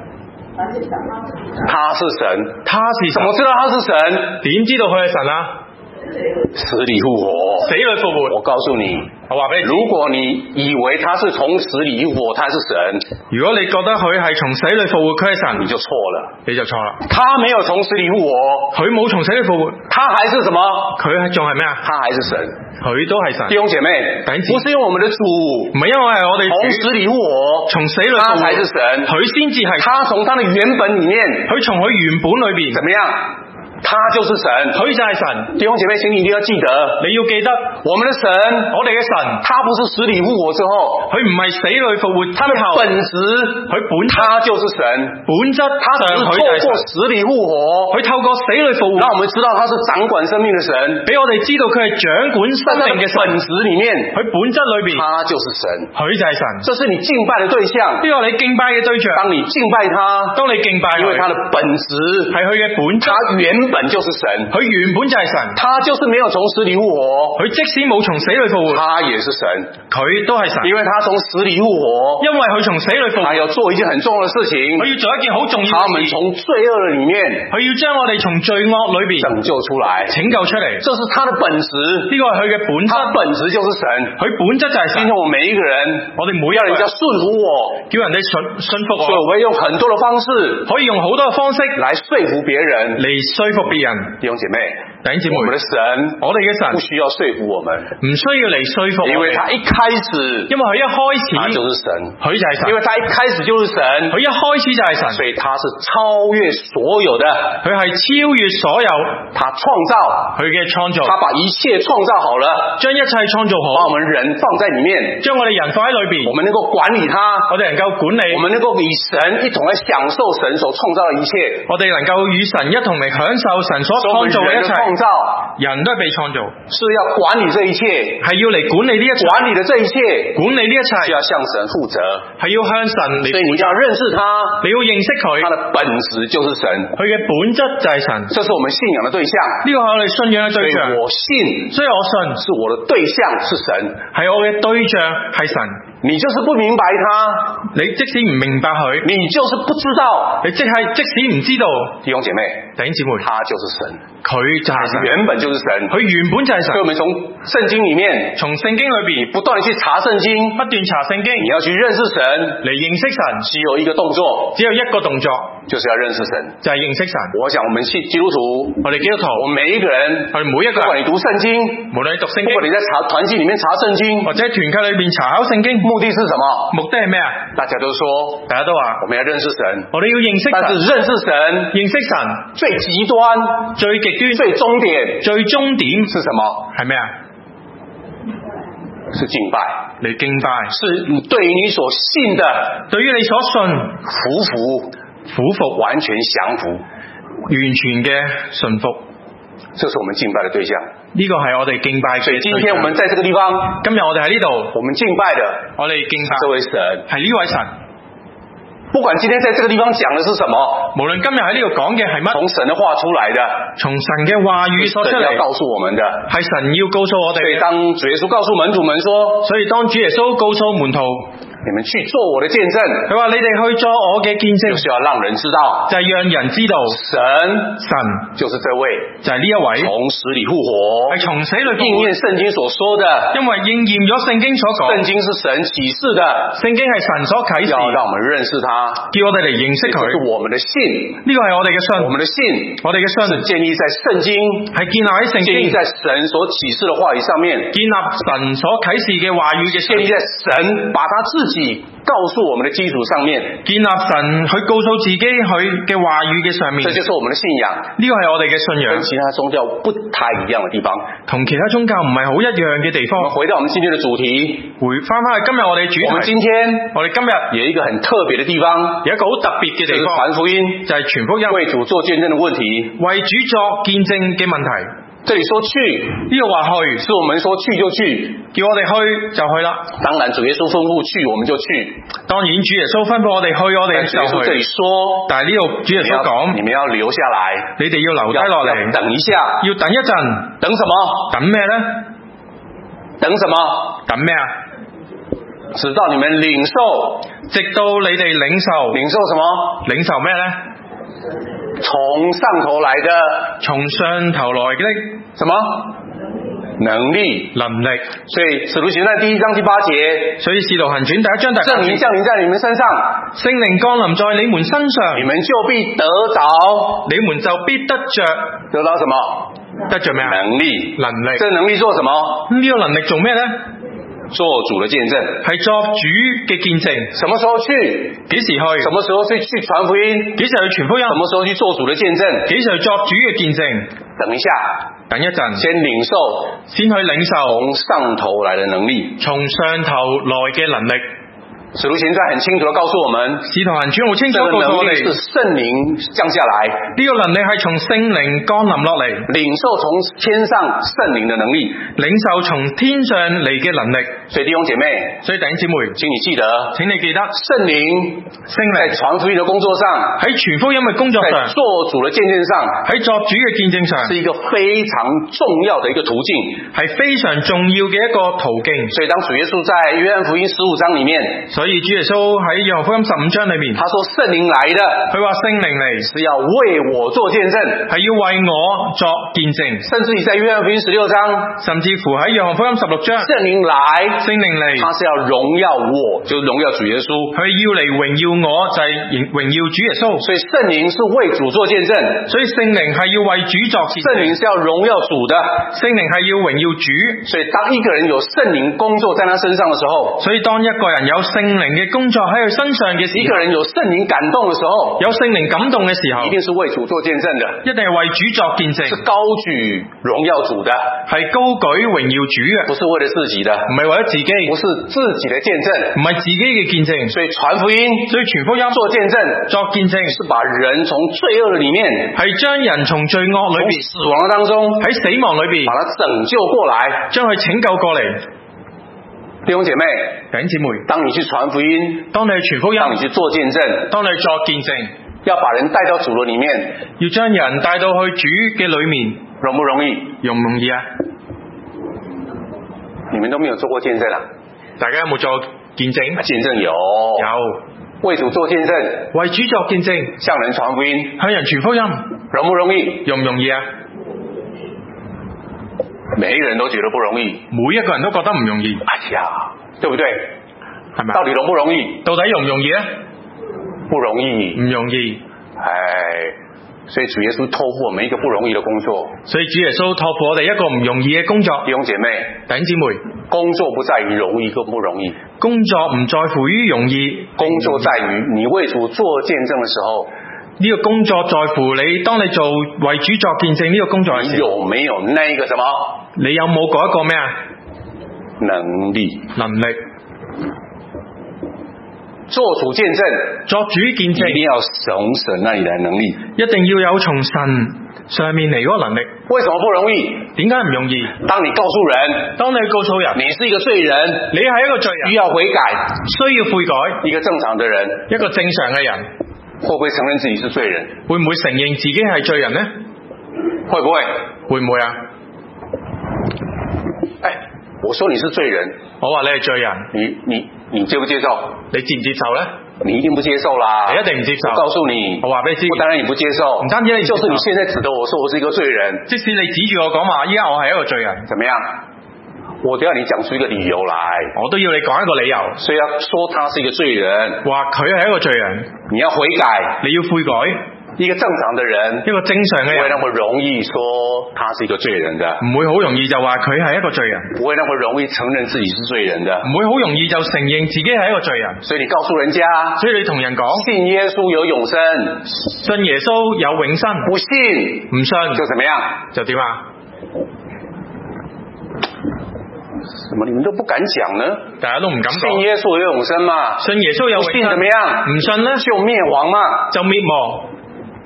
他是神， 他是神， 怎麼知道他是神？ 點知道佢係神啊？ 死裡復活， 死裡復活。 我告訴你， 我話俾你知， 如果你以為他是從死裡復活，他是神， 如果你覺得佢係從死裡復活，佢係神， 你就錯了， 你就錯啦。 他沒有從死裡復活， 佢冇從死裡復活， 他還是什麼？ 佢係仲係咩啊？ 他還是神， 佢都係神。 弟兄姐妹，不是因為我們的主， 唔係因為我哋從死裡復活， 從死裡復活， 他才是神， 佢先至係。 他從他的原本裡面， 佢從佢原本裏邊， 怎麼樣？他就是神， 佢就係神。 弟兄姐妹，請你一定要記得， 你要記得我們的神， 我哋嘅神， 他不是死裡復活之後， 佢唔係死裡復活之後， 他的本質，他就是神， 本質他只是透過死裡復活， 佢透過死裡復活， 讓我們知道他是掌管生命的神， 俾我哋知道佢係掌管生命嘅神。 本質裡面， 佢本質裏邊， 他就是神， 佢就係神。 這是你敬拜的對象， 呢個你敬拜嘅對象。 當你敬拜他， 當你敬拜佢， 因為他的本質係佢嘅本質， 他原本就是神， 佢原本就係神， 他就是沒有從死裡復活， 佢即使冇從死裡復活， 他也是神， 佢都係神， 因為他從死裡復活， 因為佢從死裡復活， 他要做一件很重要的事情， 佢要做一件好重要嘅事， 他們從罪惡的裡面， 佢要將我哋從罪惡裏邊拯救出來， 拯救出嚟， 這是他的本質， 呢個係佢嘅本質， 他本質就是神， 佢本質就係神。 今天我每一個人， 我哋每一個人要順服我， 叫人哋順服我， 所以我會用很多的方式， 可以用好多嘅方式來說服別人， 嚟說服別人。 弟兄姐妹， 弟兄姊妹， 我們的神， 我哋嘅神不需要說服我們， 唔需要嚟說服我哋， 因為他一開始， 因為佢一開始， 他就是神， 佢就係神， 因為他一開始就是神， 佢一開始就係神， 所以他是超越所有的， 佢係超越所有， 他創造， 佢嘅創造， 他把一切創造好了， 將一切創造好， 把我們人放在裡面， 將我哋人放喺裏邊， 我們能夠管理他， 我哋能夠管理， 我們能夠與神一同來享受神所創造的一切， 我哋能夠與神一同嚟享受神所創造嘅一切， 創造， 人都係被創造， 是要管理這一切， 係要嚟管理呢一切， 管理的這一切， 管理呢一切， 是要向神負責， 係要向神嚟。 所以你一定要認識他， 你要認識佢， 他的本質就是神， 佢嘅本質就係神， 這是我們信仰的對象。 呢個係我哋信仰嘅對象。所以我信是我的對象是神， 係我嘅對象係神。 你就是不明白他， 你即使唔明白佢， 你就是不知道， 你即使唔知道， 弟兄姐妹， 弟兄姊妹， 他就是神， 佢就係神， 原本就是神， 佢原本就係神。 所以我們從聖經裏面， 從聖經裏邊不斷去查聖經， 不斷查聖經， 你要去認識神， 嚟認識神， 只有一個動作， 只有一個動作， 就是要認識神， 就係認識神。 我想我們基督徒，我們每一個人， 我哋每一個人， 不管你讀聖經， 無論你讀聖經， 不管你在團契裏面查聖經， 或者喺團契裏邊查考聖經， 目的是什麼？ 目的係咩啊？ 大家都說，我們要認識神， 我哋要認識神， 但是認識神最極端、 最極端、 最終點、 最終點是什麼？ 係咩啊？ 是敬拜， 你敬拜， 是對於你所信的， 對於你所信， 服服，完全降服， 完全嘅順服， 這是我們敬拜的對象。 呢個係我哋敬拜嘅對象。 所以今天我們在這個地方， 今日我哋喺呢度， 我們敬拜的， 我哋敬拜這位神， 係呢位神。 不管今天在這個地方講的是什麼， 無論今日喺呢度講嘅係乜， 從神的話出來的， 從神嘅話語所出嚟， 神要告訴我們的， 係神要告訴我哋。 所以當主耶穌告訴門徒們說， 所以當主耶穌告訴門徒， 你們去做我的見證， 佢話你哋去做我嘅見證， 就是要讓人知道， 就係讓人知道神就是這位， 就係呢一位從死裏復活， 係從死裏應驗聖經所說的， 因為應驗咗聖經所講， 聖經是神啟示的， 聖經係神所啟示， 要讓我們認識他， 叫我哋嚟認識佢， 這是我們的信， 呢個係我哋嘅信， 我們的信是建立在聖經， 係建立喺聖經， 建立在神所啟示的話語上面， 建立神所啟示嘅話語嘅， 建立在神把他自己告訴我們的基礎上面， 建立神去告訴自己佢嘅話語嘅上面， 這就是我們的信仰， 呢個係我哋嘅信仰， 跟其他宗教不太一樣的地方， 同其他宗教唔係好一樣嘅地方。 回到我們今天的主題， 翻返去今日我哋主題，我哋今日有一個很特別的地方， 有一個好特別嘅地方， 就是傳福音， 就係傳福音， 為主做見證的問題， 為主作見證嘅問題。 這裡說去， 呢個話去， 是我們說去就去， 叫我哋去就去啦。 當然主耶穌吩咐去，我們就去。 當然主耶穌吩咐我哋去，我哋就去。 這裡說， 但係呢度主耶穌講， 你們要留下來， 你哋要留低落嚟， 等一下， 要等一陣， 等什麼？ 等咩呢？ 等什麼？ 等咩啊？ 直到你們領受， 直到你哋領受什麼？ 領受咩呢？ 從上頭來的， 從上頭來的什麼？能力。所以使徒行傳第1章第8節， 所以使徒行傳第1章第8節，聖靈降臨在你們身上， 聖靈降臨在你們身上， 你們就必得着， 你們就必得着， 得到什麼？ 得着咩啊？ 能力。這能力做什麼？ 呢個能力做咩呢？ 做主的見證， 係作主嘅見證。 什麼時候去？ 幾時去？ 什麼時候去傳福音？ 幾時去傳福音？ 什麼時候去做主的見證？ 幾時去作主嘅見證？ 等一下， 等一陣， 先領受， 先去領受從上頭來的能力， 從上頭來嘅能力。 使徒行傳很清楚地告訴我們， 使徒行傳好清楚告訴我哋， 是聖靈降下來， 呢個能力係從聖靈降臨落嚟， 領受從天上聖靈的能力， 領受從天上嚟嘅能力。 所以弟兄姐妹， 所以弟兄姊妹， 請你記得聖靈在傳福音的工作上， 喺傳福音嘅工作上， 在做主的見證上， 喺作主嘅見證上， 是一個非常重要的一個途徑， 係非常重要嘅一個途徑。 所以當主耶穌在約翰福音15章裏面， 所以主耶穌喺約翰福音15章裏面， 他說聖靈來的， 佢話聖靈嚟是要為我做見證， 係要為我作見證。 甚至於在約翰福音16章， 甚至乎喺約翰福音16章，聖靈嚟， 他是要榮耀我，就是榮耀主耶穌， 佢要嚟榮耀我，就係榮耀主耶穌。 所以聖靈是為主做見證， 所以聖靈係要為主作見證， 聖靈是要榮耀主的， 聖靈係要榮耀主。 所以當一個人有聖靈工作在他身上的時候， 所以當一個人有聖靈靈嘅工作喺佢身上嘅時候， 一個人有聖靈感動嘅時候， 有聖靈感動嘅時候， 一定是為主做見證的， 一定係為主作見證， 是高舉榮耀主的， 係高舉榮耀主嘅， 不是為了自己的， 唔係為咗自己， 不是自己的見證， 唔係自己嘅見證。 所以傳福音， 所以傳福音做見證， 作見證， 是把人從罪惡裏面， 係將人從罪惡裏邊、 死亡當中， 喺死亡裏邊， 把他拯救過來， 將佢拯救過嚟。 弟兄姐妹， 弟兄姊妹， 當你去傳福音， 當你去傳福音， 當你去做見證， 當你去作見證， 要把人帶到主的裏面， 要將人帶到去主嘅裏面， 容不容易？ 容唔容易啊？ 你們都沒有做過見證啊？ 大家有冇做見證？ 見證有，為主做見證， 為主作見證， 向人傳福音， 向人傳福音， 容不容易？ 容唔容易啊？ 每一個人都覺得不容易， 每一個人都覺得唔容易。 哎呀，對不對？ 係咪？ 到底容不容易？ 到底容唔容易啊？ 不容易， 唔容易。 所以主耶穌託付我們一個不容易的工作。 所以主耶穌託付我哋一個唔容易嘅工作。 弟兄姐妹， 弟兄姊妹， 工作不在於容易跟不容易， 工作唔在乎於容易， 工作在於你為主做見證的時候， 呢個工作在乎你，當你做為主作見證呢個工作嘅時候， 你有沒有那個什麼？ 你有冇嗰一個咩啊？ 能力。做主見證，作主見證，一定要從神那裏來能力， 一定要有從神上面嚟嗰個能力。 為什麼不容易？ 點解唔容易？ 當你告訴人， 當你告訴人， 你是一個罪人， 你係一個罪人， 需要悔改， 需要悔改。 一個正常的人， 一個正常嘅人， 會不會承認自己是罪人？ 會唔會承認自己係罪人呢？ 會不會？ 會唔會啊？ 我說你是罪人， 我話你係罪人， 你接不接受？ 你接唔接受呢？ 你一定不接受啦！ 你一定唔接受。 我告訴你， 我話俾你知， 不單然你不接受， 唔單止你， 就是你現在指着我說我是一個罪人。 即使你指住我講話，依家我係一個罪人， 怎麼樣？我都要你講出一個理由來， 我都要你講一個理由， 所以要說他是一個罪人， 話佢係一個罪人， 你要悔改， 你要悔改。 一個正常的人， 一個正常嘅人， 不會那麼容易說他是一個罪人的， 唔會好容易就話佢係一個罪人， 不會那麼容易承認自己是罪人的， 唔會好容易就承認自己係一個罪人。 所以你告訴人家， 所以你同人講，信耶穌有永生， 信耶穌有永生， 不信唔信就怎麼樣？ 就點啊？ 什麼你們都不敢講呢？ 大家都唔敢講。 信耶穌有永生嘛？ 信耶穌有永生， 不信怎麼樣？唔信呢就滅亡嘛？ 就滅亡。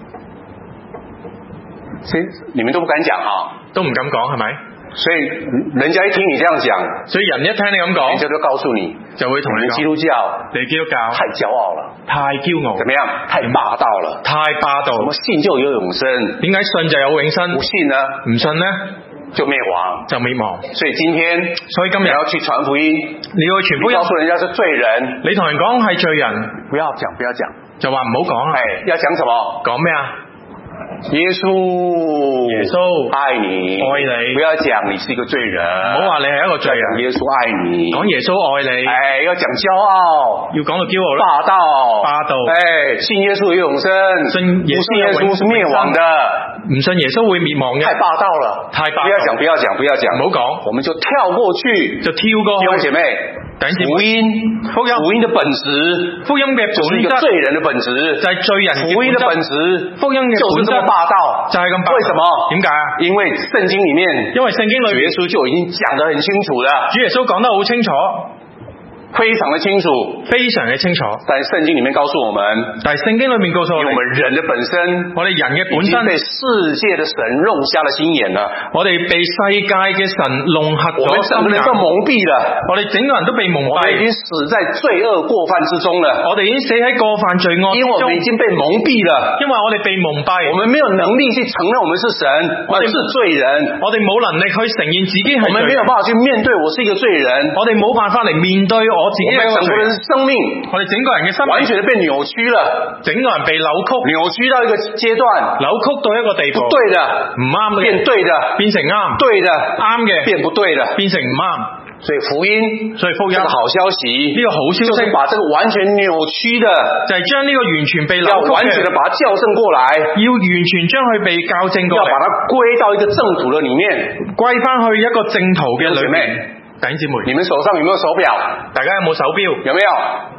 所以你們都不敢講哈， 都唔敢講係咪？ 所以人家一聽你這樣講， 所以人一聽你咁講， 人家就告訴你， 就會同你講， 基督教太驕傲了， 太驕傲， 怎麼樣？太霸道了， 太霸道。 什麼信就有永生？ 點解信就有永生？ 不信呢？ 唔信呢？ 就滅亡， 就滅亡。 所以今日你要去傳福音， 你要去傳福音， 告訴人家是罪人， 你同人講係罪人， 不要講， 就話唔好講。 要講什麼？ 講咩啊？ 耶穌愛你，不要講你是一個罪人， 唔好話你係一個罪人。 耶穌愛你， 講耶穌愛你， 要講驕傲， 要講到驕傲啦，霸道， 信耶穌有永生，不信耶穌是滅亡的， 唔信耶穌會滅亡嘅， 太霸道了， 太霸道， 不要講， 唔好講， 我們就跳過去， 就跳過去。 弟兄姐妹，福音的本質， 福音嘅本質就是一個罪人的本質， 就係罪人嘅本質。 福音的本質， 福音嘅就是這麼霸道， 就係咁霸道。 為什麼？ 點解啊？ 因為聖經裏面， 因為聖經裏面主耶穌就已經講得很清楚了， 主耶穌講得好清楚。 非常的清楚， 非常的清楚。 但聖經裏面告訴我們， 但聖經裏面告訴我們， 我們人的本身， 我哋人嘅本身已經被世界的神弄瞎了心眼了。 我哋被世界嘅神弄瞎咗心眼， 我們整個人都蒙蔽了。 我哋整個人都被蒙蔽， 我們已經死在罪惡過犯之中了。 我哋已經死喺過犯罪惡之中， 因為我們已經被蒙蔽了。 因為我哋被蒙蔽， 我們沒有能力去承認我們是神，我們是罪人。 我哋冇能力去承認自己係罪人。 我們沒有辦法去面對我是一個罪人。 我哋冇辦法嚟面對我自己係一個罪人。 生命， 我哋整個人嘅生命完全被扭曲了， 整個人被扭曲到一個階段， 扭曲到一個地步， 不對的， 唔啱嘅， 變對的， 變成啱， 對的， 啱嘅， 變不對的， 變成唔啱。 所以福音， 這個好消息， 呢個好消息， 就是把這個完全扭曲的， 就係將呢個完全被扭曲嘅， 要完全的把它校正過來， 要完全將佢被校正過來， 要把它歸到一個正途的裏面， 歸翻去一個正途嘅裏面。弟兄姊妹， 你們手上有沒有手錶？ 大家有冇手錶？ 有沒有？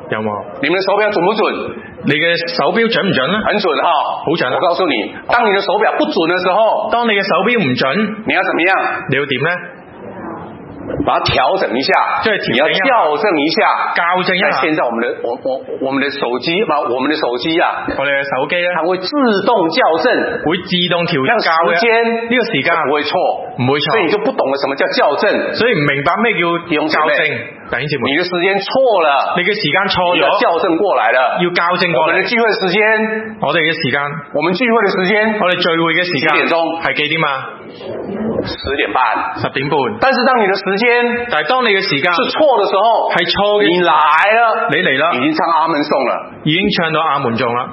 有冇？ 你們的手錶準不準？ 你嘅手錶準唔準呢？ 很準哈， 好準。 我告訴你，當你的手錶不準的時候， 當你嘅手錶唔準， 你要怎麼樣？ 你要點呢？ 把它調整一下，你要校正一下， 校正一下。 現在我們的手機啊，我們的手機啊， 我哋嘅手機咧， 它會自動校正， 會自動調校時間， 呢個時間不會錯， 唔會錯。 所以你就不懂得什麼叫校正， 所以唔明白咩叫校正。弟兄姊妹， 你的時間錯了， 你嘅時間錯咗， 要校正過來了， 要校正過嚟。 我們的聚會時間， 我哋嘅時間， 我們聚會的時間， 我哋聚會嘅時間幾點鐘？ 係幾點啊 ？10點半。 10點半。 但是當你的時間， 但係當你嘅時間是錯的時候， 係錯嘅， 你來了， 你嚟啦， 已經唱阿門頌了， 已經唱到阿門頌啦。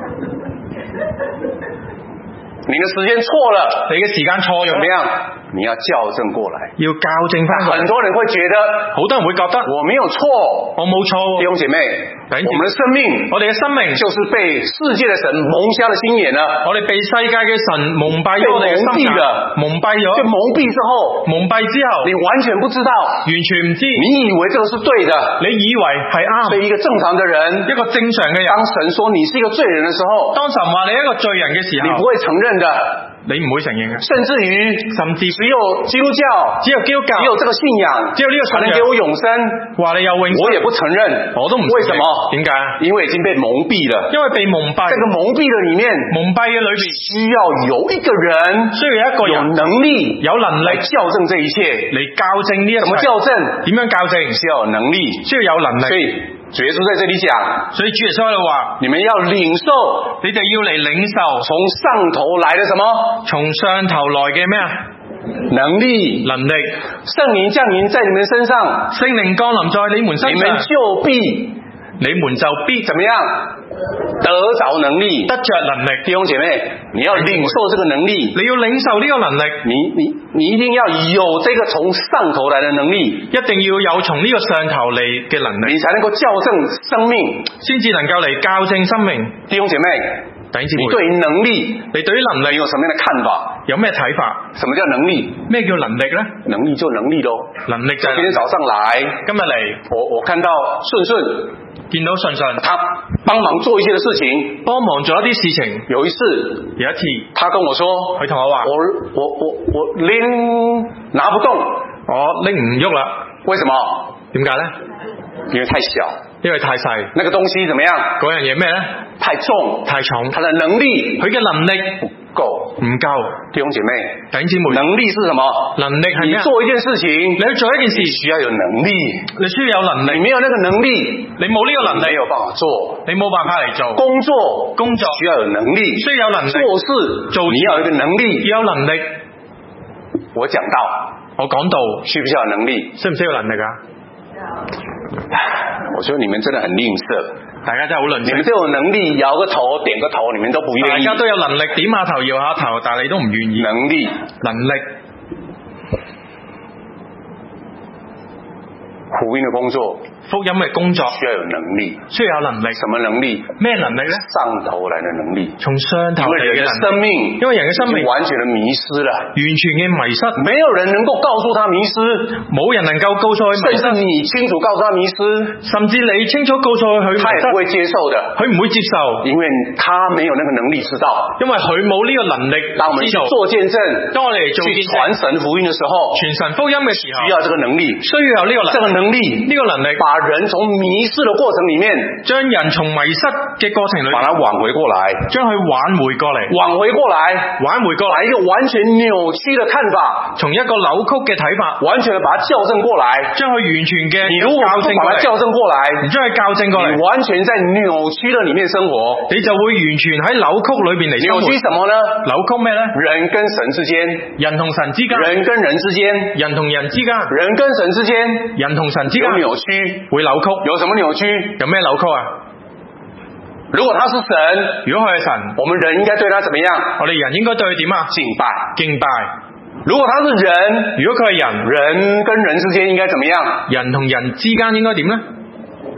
你的時間錯了， 你嘅時間錯咗， 怎麼樣？你要校正過來， 要校正翻。 很多人會覺得， 好多人會覺得我沒有錯， 我冇錯。 弟兄姐妹，我們的生命， 我哋嘅生命就是被世界的神蒙瞎了心眼了。 我哋被世界嘅神蒙蔽咗我哋嘅心眼，蒙蔽咗。 被蒙蔽之後，你完全不知道， 完全唔知。 你以為這個是對的， 你以為係啱。 所以一個正常的人， 一個正常嘅人， 當神說你是一個罪人的時候， 當神話你一個罪人嘅時候， 你不會承認的。 你唔會承認嘅， 甚至只有基督教，只有這個信仰， 只有呢個信仰才能給我永生。 話你有永生， 我也不承認， 我都唔承認。 為什麼？ 點解？ 因為已經被蒙蔽了。 因為被蒙蔽。 這個蒙蔽的裡面， 蒙蔽嘅裏邊需要有一個人， 需要一個人有能力， 有能力校正這一切， 嚟校正呢一切。 怎麼校正？ 點樣校正？ 需要有能力， 需要有能力。 所以主耶穌在這裡講， 所以主耶穌喺度話， 你們要領受， 你哋要嚟領受從上頭來的什麼？ 從上頭來嘅咩啊？ 能力，聖靈降臨在你們身上， 聖靈降臨在你們身上，你們就必怎麼樣？得着能力，得着能力。弟兄姐妹，你要領受這個能力，你要領受呢個能力，你一定要有這個從上頭來的能力，一定要有從呢個上頭嚟嘅能力，你才能夠校正生命，先至能夠嚟校正生命。弟兄姐妹，你對於能力，你對於能力有什麼樣的看法？有咩睇法？什麼叫能力？咩叫能力呢？能力就能力咯，能力就係今天早上來，今日嚟，我看到順見到順順，他幫忙做一些的事情，幫忙做一啲事情。有一次，他跟我說，佢同我話，我拎拿不動，我拎唔喐啦。為什麼？點解呢？因為太小，因為太細。那個東西怎麼樣？嗰樣嘢咩呢？太重，太重。他的能力，佢嘅能力唔夠。弟兄姐妹，能力是什麼？能力係咩？你做一件事情，你去做一件事，你需要有能力，你需要有能力。你沒有那個能力，你冇呢個能力，沒有辦法做，你冇辦法嚟做。工作需要有能力，需要有能力。做事你要有一個能力，要有能力。我講到，需不需要有能力？需唔需要能力啊？我說你們真的很吝嗇，大家真係好吝嗇。你們都有能力搖個頭點個頭，你們都不願意。大家都有能力點下頭搖下頭，但係你都唔願意。能力福音的工作，福音嘅工作需要有能力，需要有能力。什麼能力？咩能力呢？上頭來的能力，從上頭嚟嘅生命，因為人嘅生命完全的迷失了，完全嘅迷失，沒有人能夠告訴他迷失，冇人能夠告訴佢迷失，甚至你清楚告訴他迷失，甚至你清楚告訴佢，他也不會接受的，佢唔會接受，因為他沒有那個能力知道，因為佢冇呢個能力。當我們去做見證，當我哋做見證，傳神福音的時候，傳神福音嘅時候，需要這個能力，需要有呢個能力，呢個能力，把人從迷失的過程裡面，將人從迷失嘅過程裡面，把它挽回過來，將佢挽回過嚟，把一個完全扭曲的看法，從一個扭曲嘅睇法，完全的把它校正過來，將佢完全嘅，你如果不把它校正過來，你將佢校正過嚟，你完全在扭曲的裡面生活，你就會完全喺扭曲裏邊嚟生活。扭曲什麼呢？扭曲咩呢？人跟神之間，人同神之間，人跟人之間，人同人之間，人跟神之間，人同神之間有扭曲，會扭曲。有什麼扭曲？有咩扭曲啊？如果他是神，如果佢係神，我們人應該對他怎麼樣？我哋人應該對佢點啊？敬拜。如果他是人，如果佢係人，人跟人之間應該怎麼樣？人同人之間應該點呢？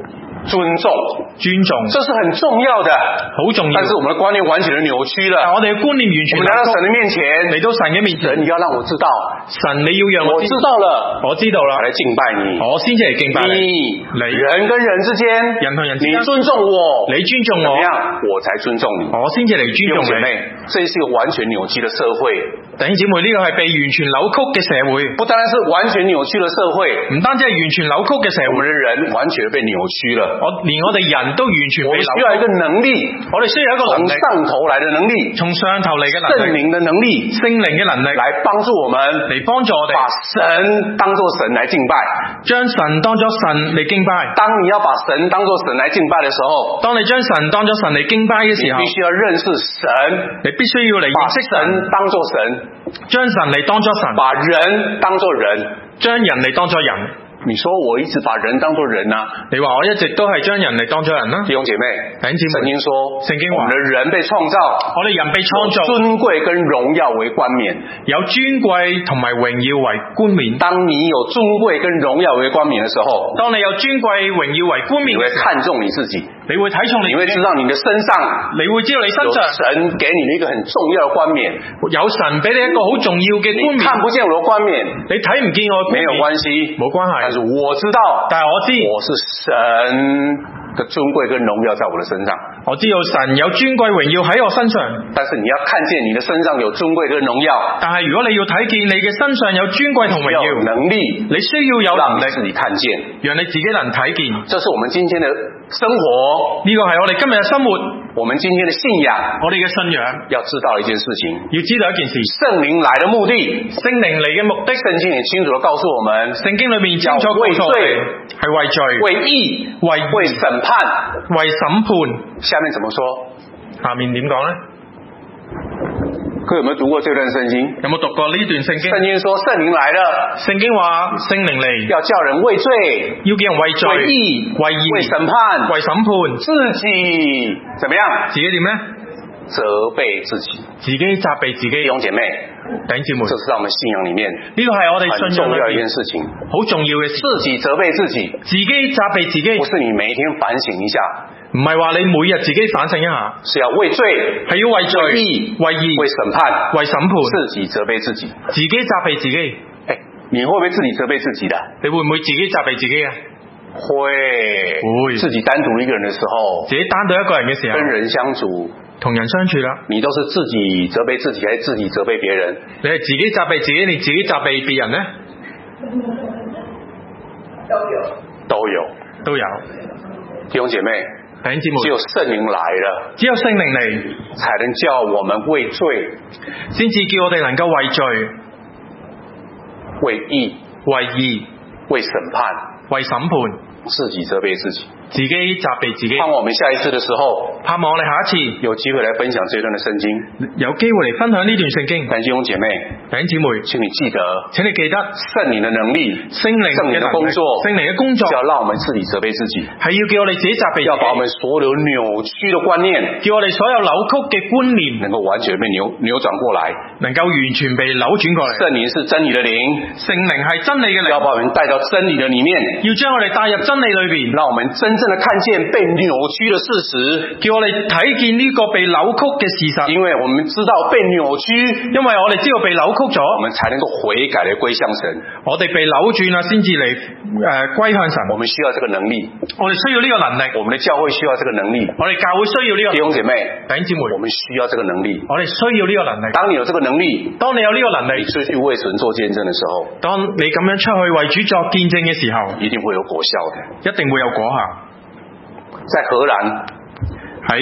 尊重，这是很重要的， 好重要。 但是我们的觀念完全的扭曲了。 我哋嘅觀念完全我們來到神的面前， 嚟到神嘅面前， 神你要讓我知道， 神你要讓我知道了， 我知道啦， 我來敬拜你， 我先至嚟敬拜你。 人跟人之間， 人同人之間， 你尊重我， 你尊重我， 怎麼樣，我才尊重你。 我先至嚟尊重你。 弟兄姐妹，這是一個完全扭曲的社會。 弟兄姊妹，呢個係被完全扭曲嘅社會， 不單是完全扭曲的社會， 唔單止係完全扭曲嘅社會， 我們的人完全被扭曲了。 連我哋人都完全被扭曲。 我們需要一個能力， 我哋需要一個能力， 從上頭來的能力， 從上頭嚟嘅能力， 聖靈的能力， 聖靈嘅能力， 來幫助我們， 嚟幫助我哋， 把神當作神來敬拜， 將神當作神嚟敬拜。 當你要把神當作神來敬拜的時候， 當你將神當作神嚟敬拜嘅時候， 你必須要認識神， 你必須要嚟認識神，當作神， 將神嚟當作神， 把人當作人， 將人嚟當作人。 你說我一直把人當作人啊， 你話我一直都係將人嚟當作人啦。 弟兄姐妹，聖經說， 聖經話， 我們的人被創造， 我哋人被創造， 尊貴跟榮耀為冠冕， 有尊貴同埋榮耀為冠冕。 當你有尊貴跟榮耀為冠冕的時候， 當你有尊貴榮耀為冠冕， 你會看重你自己， 你會睇重你， 你會知道你的身上， 你會知道你身上有神給你一個很重要的冠冕， 有神俾你一個好重要嘅冠冕。 你看不見我的冠冕， 你睇唔見我嘅冠冕， 沒有關係， 冇關係。 但是我知道， 但係我知我是神的尊貴跟榮耀在我的身上， 我知道神有尊貴榮耀喺我身上。 但是你要看見你的身上有尊貴跟榮耀， 但係如果你要睇見你嘅身上有尊貴同榮耀， 能力， 你需要有能力讓你自己看見， 讓你自己能睇見。 這是我們今天的生活， 呢個係我哋今日嘅生活， 我們今天的信仰， 我哋嘅信仰要知道一件事情， 要知道一件事， 聖靈來的目的， 聖靈嚟嘅目的， 聖經也清楚地告訴我們， 聖經裏面清楚告訴我哋係為罪、 為義、為審判、 為審判。 下面怎麼說？ 下面點講呢？ 各位有沒有讀過這段聖經？ 有冇讀過呢段聖經？聖經說聖靈來了， 聖經話聖靈嚟， 要叫人為罪， 要叫人為罪、 為義、為審判、 為審判， 自己怎麼樣？ 自己點呢？ 責備自己， 自己責備自己。弟兄姐妹， 弟兄姊妹， 這是在我們信仰裡面， 呢個係我哋信仰很重要一件事情， 好重要嘅事。 自己責備自己， 自己責備自己， 不是你每天反省一下， 唔係話你每日自己反省一下， 是要為罪， 係要為罪、 為義、為審判、 為審判， 自己責備自己， 自己責備自己。 你會不會自己責備自己的？ 你會唔會自己責備自己啊？ 會，自己單獨一個人的時候， 自己單獨一個人嘅時候， 跟人相處， 同人相處啦， 你都是自己責備自己，還是自己責備別人？ 你係自己責備自己，你自己責備別人呢？都有。 弟兄姐妹，只有聖靈來了， 只有聖靈嚟， 才能叫我們為罪， 先至叫我哋能夠為罪、 為義、為審判、 為審判， 自己責備自己。 自己責備自己。 盼望我們下一次的時候， 盼望我哋下一次有機會來分享這段的聖經， 有機會嚟分享呢段聖經。弟兄姐妹，請你記得， 請你記得聖靈的能力，聖靈的工作， 聖靈嘅工作， 是要讓我們自己責備自己， 係要叫我哋自己責備自己， 要把我們所有扭曲的觀念， 叫我哋所有扭曲嘅觀念， 能夠完全被扭轉過來， 能夠完全被扭轉過嚟。 聖靈是真理的靈， 聖靈係真理嘅靈， 要把我們帶到真理的裡面， 要將我哋帶入真理裏邊， 讓我們真正的看見被扭曲的事實， 叫我哋睇見呢個被扭曲嘅事實。 因為我們知道被扭曲， 因為我哋知道被扭曲咗， 我們才能夠悔改嚟歸向神。 我哋被扭轉啦，先至嚟歸向神。 我們需要這個能力， 我哋需要呢個能力。 我們的教會需要這個能力， 我哋教會需要呢個能力。 弟兄姐妹， 我們需要這個能力。 我哋需要呢個能力。 當你有這個能力， 當你有呢個能力， 你出去為神做見證的時候， 當你咁樣出去為主作見證嘅時候， 一定會有果效的， 一定會有果效。 在荷蘭， 喺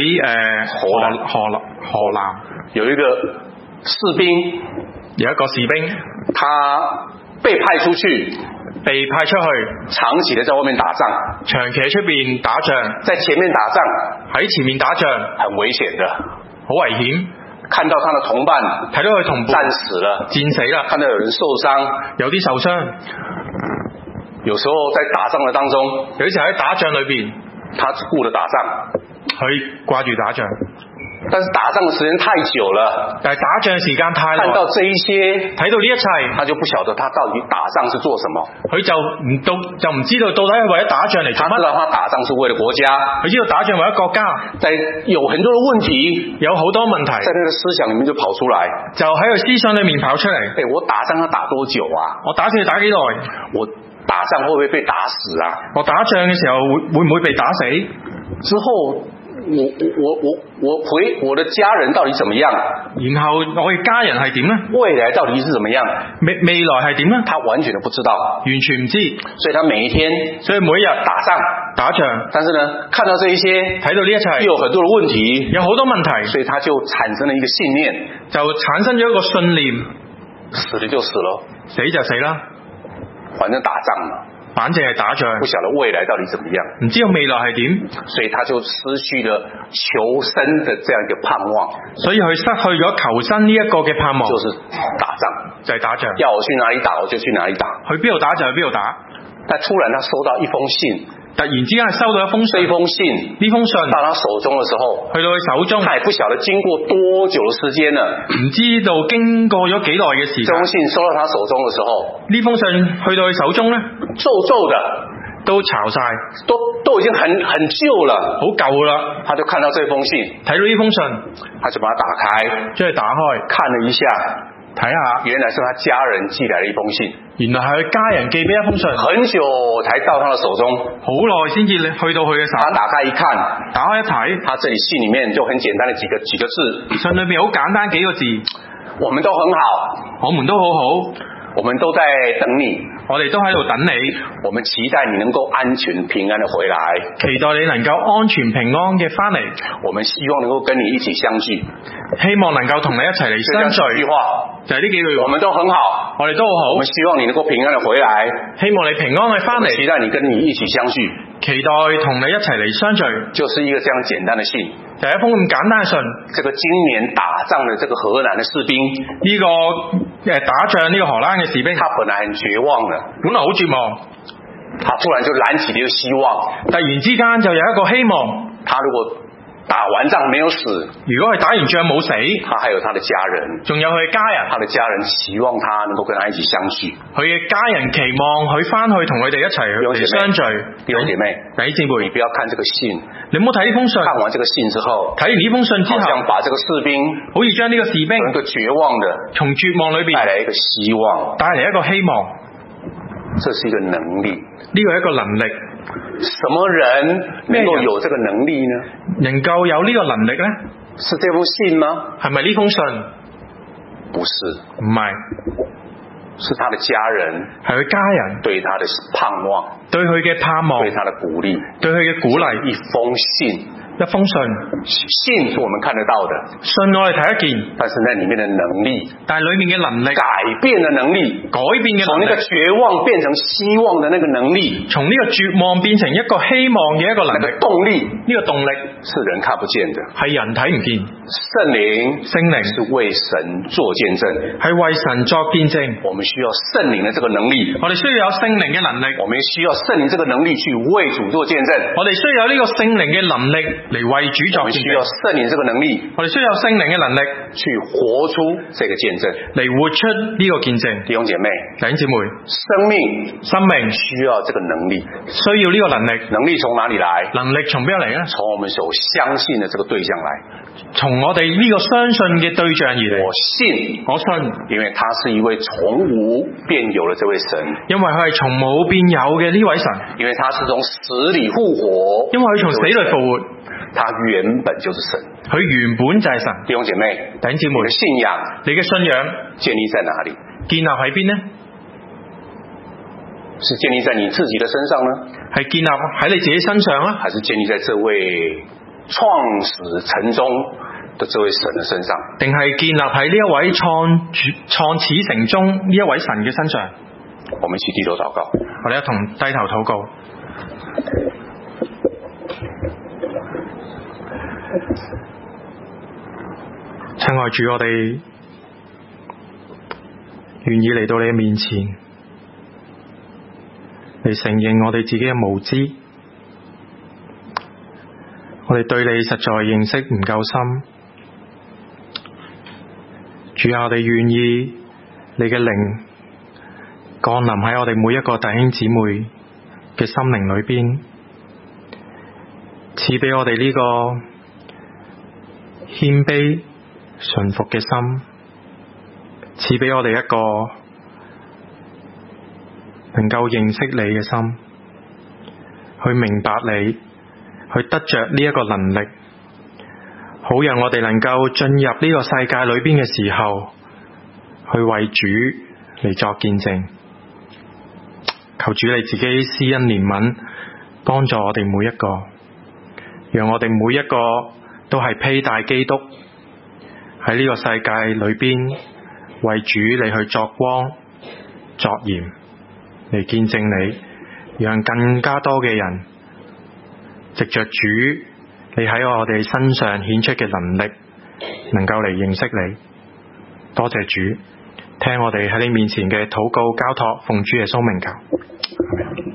荷蘭有一個士兵， 有一個士兵， 他被派出去，長期的在外面打仗， 長期喺出邊打仗， 在前面打仗， 喺前面打仗， 很危險的， 好危險。 看到他的同伴， 睇到佢同伴戰死了，看到有人受傷， 有啲受傷。 有時候在打仗的當中， 有啲時候喺打仗裏邊， 他顧着打仗， 佢掛住打仗。 但是打仗的時間太久了， 但係打仗時間太耐， 看到這一些， 睇到呢一切， 他就不曉得他到底打仗是做什麼， 佢就唔知道到底係為咗打仗嚟做乜。 他知道他打仗是為了國家， 佢知道打仗為咗國家， 在有很多的問題， 有好多問題， 在那個思想裡面就跑出來， 就喺個思想裡面跑出嚟。 我打仗要打多久啊？ 我打仗要打幾耐？ 我打仗會不會被打死啊？ 我打仗嘅時候會唔會被打死？ 之後我的家人到底怎麼樣？ 然後我嘅家人係點呢？ 未來到底是怎麼樣？ 未來係點呢？ 他完全都不知道， 完全唔知， 所以他每一天， 所以每一日打仗，但是呢，看到這一些， 睇到呢一切， 又有很多的問題， 有好多問題， 所以他就產生了一個信念， 就產生咗一個信念， 死了就死了， 死就死啦， 反正打仗嘛。 反正係打仗， 不曉得未來到底怎麼樣， 唔知道未來係點， 所以他就失去了求生的這樣一個盼望， 所以佢失去咗求生呢一個嘅盼望， 就是打仗， 就係打仗， 要我去哪裡打我就去哪裡打， 去邊度打就去邊度打。 但突然他收到一封信， 突然之間係收到一封信，呢封信到他手中的時候， 去到佢手中， 他也不曉得經過多久的時間了， 唔知道經過咗幾耐嘅時間。 這封信收到他手中的時候， 呢封信去到佢手中咧， 皺皺的， 都巢晒， 都已經很舊了， 好舊啦。 他就看到這封信， 睇到呢封信， 他就把它打開， 將佢打開， 看了一下， 睇下， 原來是他家人寄來的一封信。 原來係佢家人寄俾一封信， 很久才到他的手中， 好耐先至去到佢嘅手。 他打開一看， 打開一睇， 他這裡信裡面就很簡單的幾個字， 信裏面好簡單幾個字， 我們都很好， 我們都好好， 我們都在等你， 我哋都喺度等你， 我們期待你能夠安全平安的回來， 期待你能夠安全平安嘅翻嚟， 我們希望能夠跟你一起相聚， 希望能夠同你一齊嚟相聚。 這句話就係呢幾句話， 我們都很好， 我哋都好好， 我們希望你能夠平安的回來， 希望你平安嘅翻嚟， 期待你跟你一起相聚， 期待同你一齊嚟相聚， 就是一個這樣簡單的信， 就係一封咁簡單嘅信。 這個今年打仗的這個荷蘭的士兵， 呢個打仗呢個荷蘭嘅士兵， 他本來很絕望的， 本來好絕望， 他突然就燃起了一個希望， 突然之間就有一個希望， 他如果打完仗沒有死， 如果佢打完仗冇死， 他還有他的家人， 仲有佢嘅家人， 他的家人期望他能夠跟他一起相聚， 佢嘅家人期望佢翻去同佢哋一齊嚟相聚。 弟兄姐妹， 弟兄姊妹， 你不要看這個信， 你唔好睇呢封信， 看完這個信之後， 睇完呢封信之後， 好像把這個士兵， 好似將呢個士兵從一個絕望的， 從絕望裏邊帶來一個希望， 帶嚟一個希望， 這是一個能力， 呢個係一個能力。 什麼人能夠有這個能力呢？ 能夠有呢個能力呢？ 是這封信嗎？ 係咪呢封信？ 不是， 唔係， 是他的家人， 係佢家人對他的盼望， 對佢嘅盼望， 對他的鼓勵， 對佢嘅鼓勵。 一封信， 一封信， 信是我們看得到的， 信我哋睇得見， 但是那裡面的能力， 但係裡面嘅能力， 改變的能力， 改變嘅能力， 從那個絕望變成希望的那個能力， 從呢個絕望變成一個希望嘅一個能力， 動力， 呢個動力是人看不見的， 係人睇唔見。聖靈是為神做見證， 係為神作見證。 我們需要聖靈的這個能力， 我哋需要有聖靈嘅能力， 我們需要聖靈這個能力去為主做見證， 我哋需要有呢個聖靈嘅能力嚟為主作見證。 我們需要聖靈這個能力， 我哋需要有聖靈嘅能力去活出這個見證， 嚟活出呢個見證。 弟兄姐妹，生命需要這個能力， 需要呢個能力。 能力從哪裡來？ 能力從邊度嚟呢？ 從我們所相信的這個對象來， 從我哋呢個相信嘅對象而嚟。 我信，因為他是一位從無變有的這位神， 因為佢係從冇變有嘅呢位神， 因為他是從死裡復活， 因為佢從死裡復活， 他原本就是神， 佢原本就係神。 弟兄姐妹， 弟兄姊妹，你嘅信仰建立在哪裡？ 建立喺邊呢？ 是建立在你自己的身上呢？ 係建立喺你自己身上啊？ 還是建立在這位創始成終的這位神的身上？ 定係建立喺呢一位創始成終呢一位神嘅身上？ 我們一起低頭禱告， 我哋一同低頭禱告。親愛主，我哋願意嚟到你嘅面前，嚟承認我哋自己嘅無知，我哋對你實在認識唔夠深， 主啊，我哋願意你嘅靈降臨喺我哋每一個弟兄姊妹嘅心靈裏邊，賜俾我哋呢個謙卑順服嘅心，賜俾我哋一個能夠認識你嘅心，去明白你，去得着呢一個能力，好讓我哋能夠進入呢個世界裏邊嘅時候，去為主嚟作見證。求主你自己施恩憐憫，幫助我哋每一個，讓我哋每一個都係披戴基督喺呢個世界裏邊，為主你去作光作鹽嚟見證你，讓更加多嘅人藉着主你喺我哋身上顯出嘅能力，能夠嚟認識你。多謝主，聽我哋喺你面前嘅禱告交託，奉主耶穌名求。